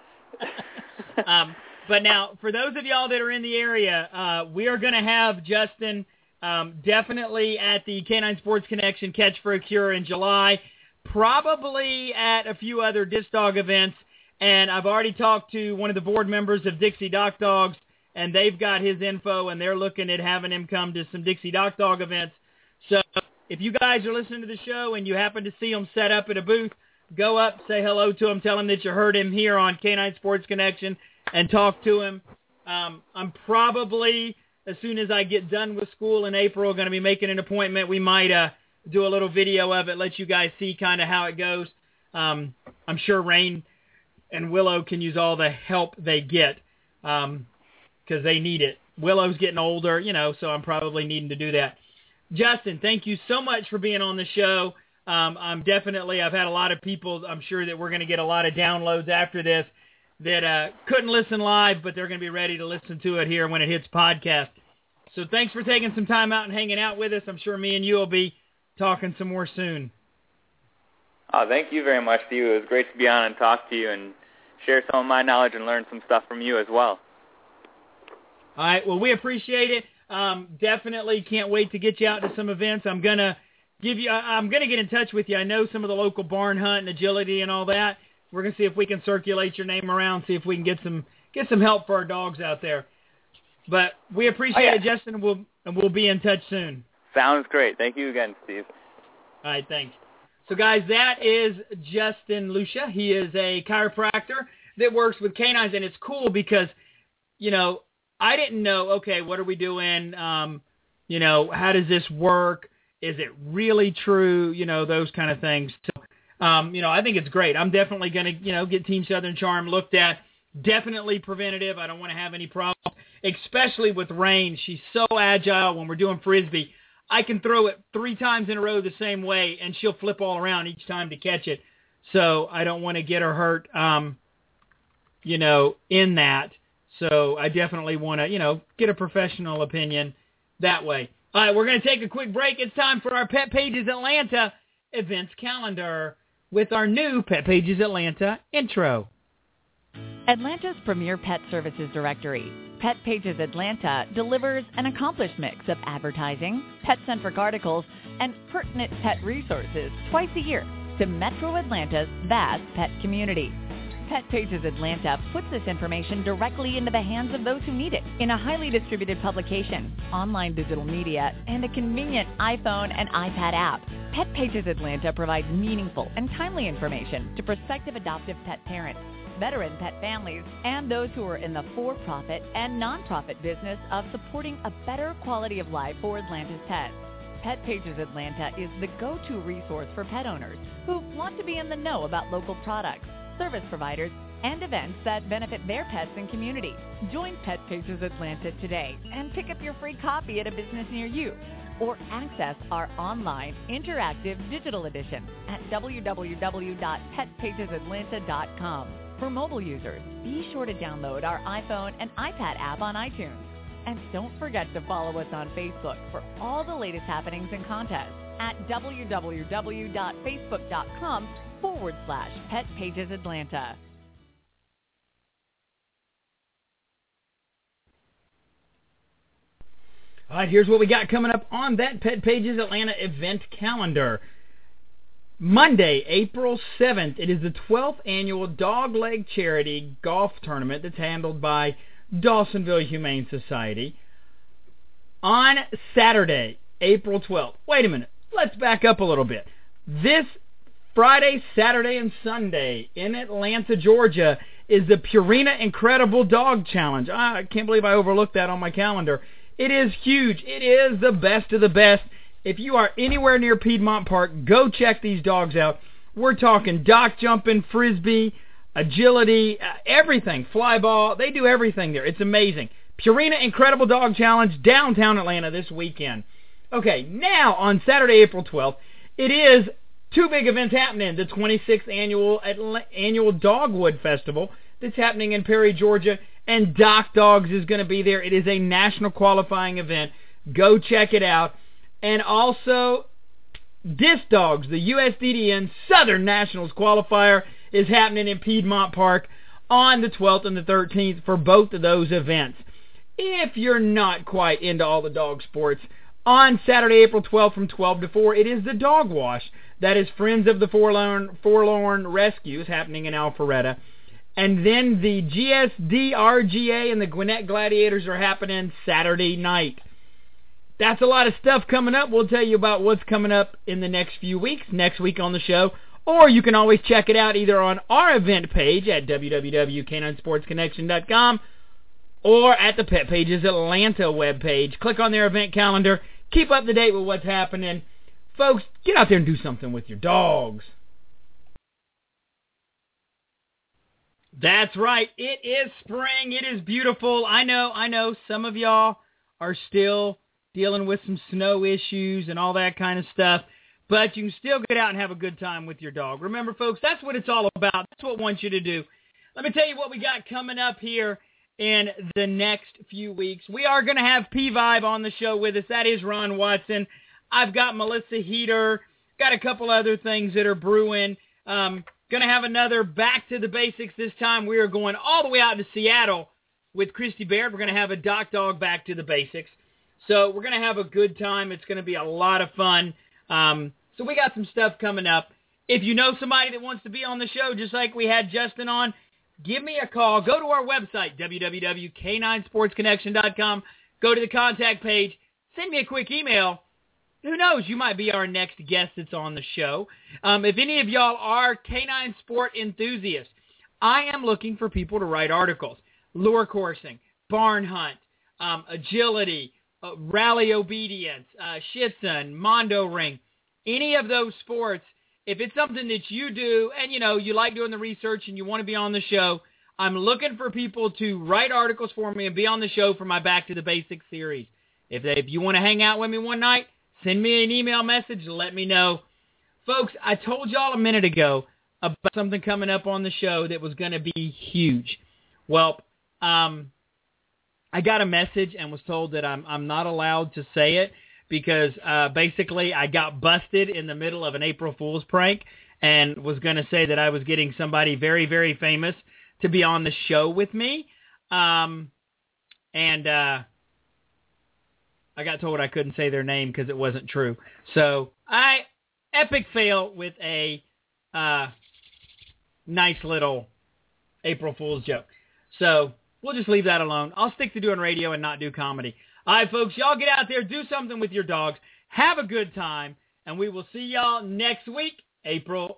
um, but now, for those of y'all that are in the area, uh, we are going to have Justin um, definitely at the Canine Sports Connection Catch for a Cure in July, probably at a few other Disc Dog events. And I've already talked to one of the board members of Dixie Dock Dogs, and they've got his info, and they're looking at having him come to some Dixie Dock Dog events. So if you guys are listening to the show and you happen to see him set up at a booth, go up, say hello to him, tell him that you heard him here on Canine Sports Connection, and talk to him. Um, I'm probably, as soon as I get done with school in April, going to be making an appointment. We might uh, do a little video of it, let you guys see kind of how it goes. Um, I'm sure Rain and Willow can use all the help they get. Um because they need it. Willow's getting older, you know, so I'm probably needing to do that. Justin, thank you so much for being on the show. Um, I'm definitely, I've had a lot of people, I'm sure that we're going to get a lot of downloads after this that uh, couldn't listen live, but they're going to be ready to listen to it here when it hits podcast. So thanks for taking some time out and hanging out with us. I'm sure me and you will be talking some more soon. Oh, thank you very much, Steve. It was great to be on and talk to you and share some of my knowledge and learn some stuff from you as well. All right, well, we appreciate it. Um, definitely can't wait to get you out to some events. I'm gonna give you. I'm gonna get in touch with you. I know some of the local barn hunt and agility and all that. We're gonna see if we can circulate your name around, see if we can get some get some help for our dogs out there. But we appreciate oh, yeah. it, Justin, and we'll and we'll be in touch soon. Sounds great. Thank you again, Steve. All right, thanks. So, guys, that is Justin Lucia. He is a chiropractor that works with canines, and it's cool because, you know, I didn't know, okay, what are we doing? Um, you know, how does this work? Is it really true? You know, those kind of things. So, um, you know, I think it's great. I'm definitely going to, you know, get Team Southern Charm looked at. Definitely preventative. I don't want to have any problems, especially with Rain. She's so agile when we're doing Frisbee. I can throw it three times in a row the same way, and she'll flip all around each time to catch it. So I don't want to get her hurt, um, you know, in that. So I definitely want to, you know, get a professional opinion that way. All right, we're going to take a quick break. It's time for our Pet Pages Atlanta events calendar with our new Pet Pages Atlanta intro. Atlanta's premier pet services directory, Pet Pages Atlanta, delivers an accomplished mix of advertising, pet-centric articles, and pertinent pet resources twice a year to Metro Atlanta's vast pet community. Pet Pages Atlanta puts this information directly into the hands of those who need it in a highly distributed publication, online digital media, and a convenient iPhone and iPad app. Pet Pages Atlanta provides meaningful and timely information to prospective adoptive pet parents, veteran pet families, and those who are in the for-profit and non-profit business of supporting a better quality of life for Atlanta's pets. Pet Pages Atlanta is the go-to resource for pet owners who want to be in the know about local products, service providers, and events that benefit their pets and community. Join Pet Pages Atlanta today and pick up your free copy at a business near you, or access our online interactive digital edition at w w w dot pet pages atlanta dot com. For mobile users, be sure to download our iPhone and iPad app on iTunes. And don't forget to follow us on Facebook for all the latest happenings and contests at w w w dot facebook dot com forward slash Pet Pages Atlanta. All right, here's what we got coming up on that Pet Pages Atlanta event calendar. Monday, April seventh, it is the twelfth annual Dogleg Charity Golf Tournament that's handled by Dawsonville Humane Society. On Saturday, April twelfth, wait a minute, let's back up a little bit. This Friday, Saturday, and Sunday in Atlanta, Georgia, is the Purina Incredible Dog Challenge. I can't believe I overlooked that on my calendar. It is huge. It is the best of the best. If you are anywhere near Piedmont Park, go check these dogs out. We're talking dock jumping, frisbee, agility, uh, everything, fly ball. They do everything there. It's amazing. Purina Incredible Dog Challenge, downtown Atlanta this weekend. Okay, now on Saturday, April twelfth, it is two big events happening. The twenty-sixth annual Atla- annual Dogwood Festival that's happening in Perry, Georgia, and Doc Dogs is going to be there. It is a national qualifying event. Go check it out. And also, Disc Dogs, the U S D D N Southern Nationals qualifier, is happening in Piedmont Park on the twelfth and the thirteenth for both of those events. If you're not quite into all the dog sports, on Saturday, April twelfth from twelve to four, it is the Dog Wash. That is Friends of the Forlorn, Forlorn Rescues happening in Alpharetta. And then the G S D R G A and the Gwinnett Gladiators are happening Saturday night. That's a lot of stuff coming up. We'll tell you about what's coming up in the next few weeks, next week on the show. Or you can always check it out either on our event page at w w w dot canine sports connection dot com or at the Pet Pages Atlanta webpage. Click on their event calendar. Keep up to date with what's happening. Folks, get out there and do something with your dogs. That's right. It is spring. It is beautiful. I know, I know some of y'all are still dealing with some snow issues and all that kind of stuff, but you can still get out and have a good time with your dog. Remember, folks, that's what it's all about. That's what I want you to do. Let me tell you what we got coming up here in the next few weeks. We are going to have P-Vibe on the show with us. That is Ron Watson. I've got Melissa Heater. Got a couple other things that are brewing. Um, going to have another Back to the Basics this time. We are going all the way out to Seattle with Christy Baird. We're going to have a Doc Dog Back to the Basics. So we're going to have a good time. It's going to be a lot of fun. Um, so we got some stuff coming up. If you know somebody that wants to be on the show, just like we had Justin on, give me a call. Go to our website, w w w dot k nine sports connection dot com. Go to the contact page. Send me a quick email. Who knows? You might be our next guest that's on the show. Um, if any of y'all are canine sport enthusiasts, I am looking for people to write articles. Lure coursing, barn hunt, um, agility, uh, rally obedience, uh, Shitsun, Mondo Ring, any of those sports. If it's something that you do and, you know, you like doing the research and you want to be on the show, I'm looking for people to write articles for me and be on the show for my Back to the Basics series. If they, if you want to hang out with me one night, send me an email message. Let me know. Folks, I told y'all a minute ago about something coming up on the show that was going to be huge. Well, um, I got a message and was told that I'm I'm not allowed to say it because uh, basically I got busted in the middle of an April Fool's prank and was going to say that I was getting somebody very, very famous to be on the show with me. Um, and uh, I got told I couldn't say their name because it wasn't true. So I epic fail with a uh, nice little April Fool's joke. So we'll just leave that alone. I'll stick to doing radio and not do comedy. All right, folks, y'all get out there, do something with your dogs. Have a good time, and we will see y'all next week, April.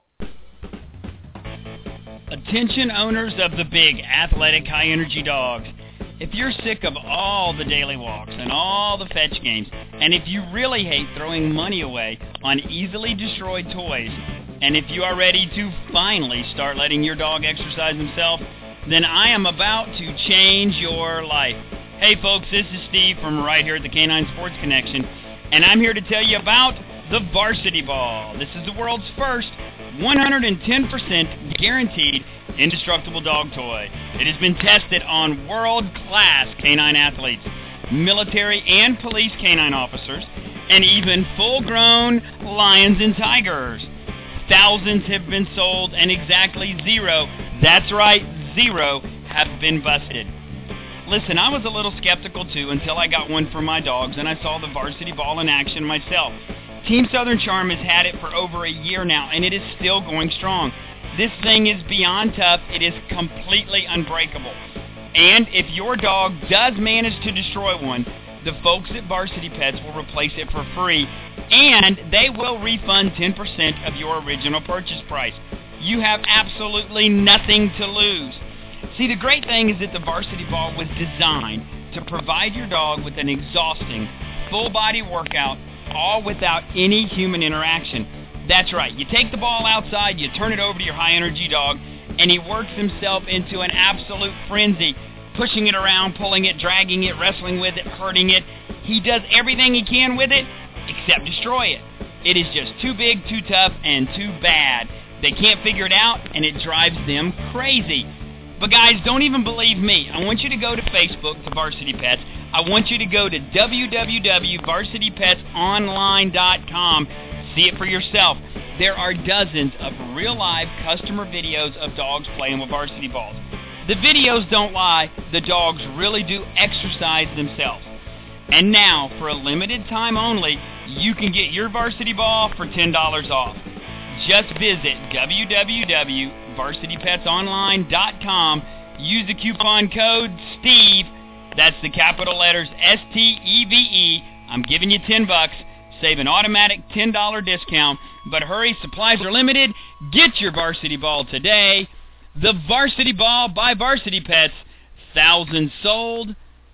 Attention owners of the big, athletic, high-energy dogs. If you're sick of all the daily walks and all the fetch games, and if you really hate throwing money away on easily destroyed toys, and if you are ready to finally start letting your dog exercise himself, then I am about to change your life. Hey folks, this is Steve from right here at the Canine Sports Connection, and I'm here to tell you about the Varsity Ball. This is the world's first one hundred ten percent guaranteed indestructible dog toy. It has been tested on world-class canine athletes, military and police canine officers, and even full-grown lions and tigers. Thousands have been sold, and exactly zero, that's right, zero, have been busted. Listen, I was a little skeptical too until I got one for my dogs and I saw the Varsity Ball in action myself. Team Southern Charm has had it for over a year now, and it is still going strong. This thing is beyond tough. It is completely unbreakable. And if your dog does manage to destroy one, the folks at Varsity Pets will replace it for free, and they will refund ten percent of your original purchase price. You have absolutely nothing to lose. See, the great thing is that the Varsity Ball was designed to provide your dog with an exhausting, full-body workout, all without any human interaction. That's right. You take the ball outside, you turn it over to your high-energy dog, and he works himself into an absolute frenzy, pushing it around, pulling it, dragging it, wrestling with it, hurting it. He does everything he can with it except destroy it. It is just too big, too tough, and too bad. They can't figure it out, and it drives them crazy. But guys, don't even believe me. I want you to go to Facebook, to Varsity Pets. I want you to go to w w w dot varsity pets online dot com. See it for yourself. There are dozens of real-live customer videos of dogs playing with Varsity Balls. The videos don't lie. The dogs really do exercise themselves. And now, for a limited time only, you can get your Varsity Ball for ten dollars off. Just visit w w w dot varsity pets online dot com. Use the coupon code STEVE. That's the capital letters S T E V E. I'm giving you ten bucks. Save an automatic ten dollars discount. But hurry, supplies are limited. Get your Varsity Ball today. The Varsity Ball by Varsity Pets. Thousands sold,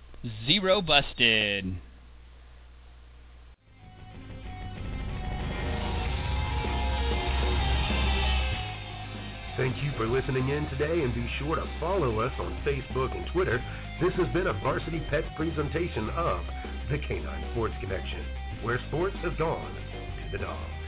zero busted. Thank you for listening in today, and be sure to follow us on Facebook and Twitter. This has been a Varsity Pets presentation of the Canine Sports Connection, where sports have gone to the dogs.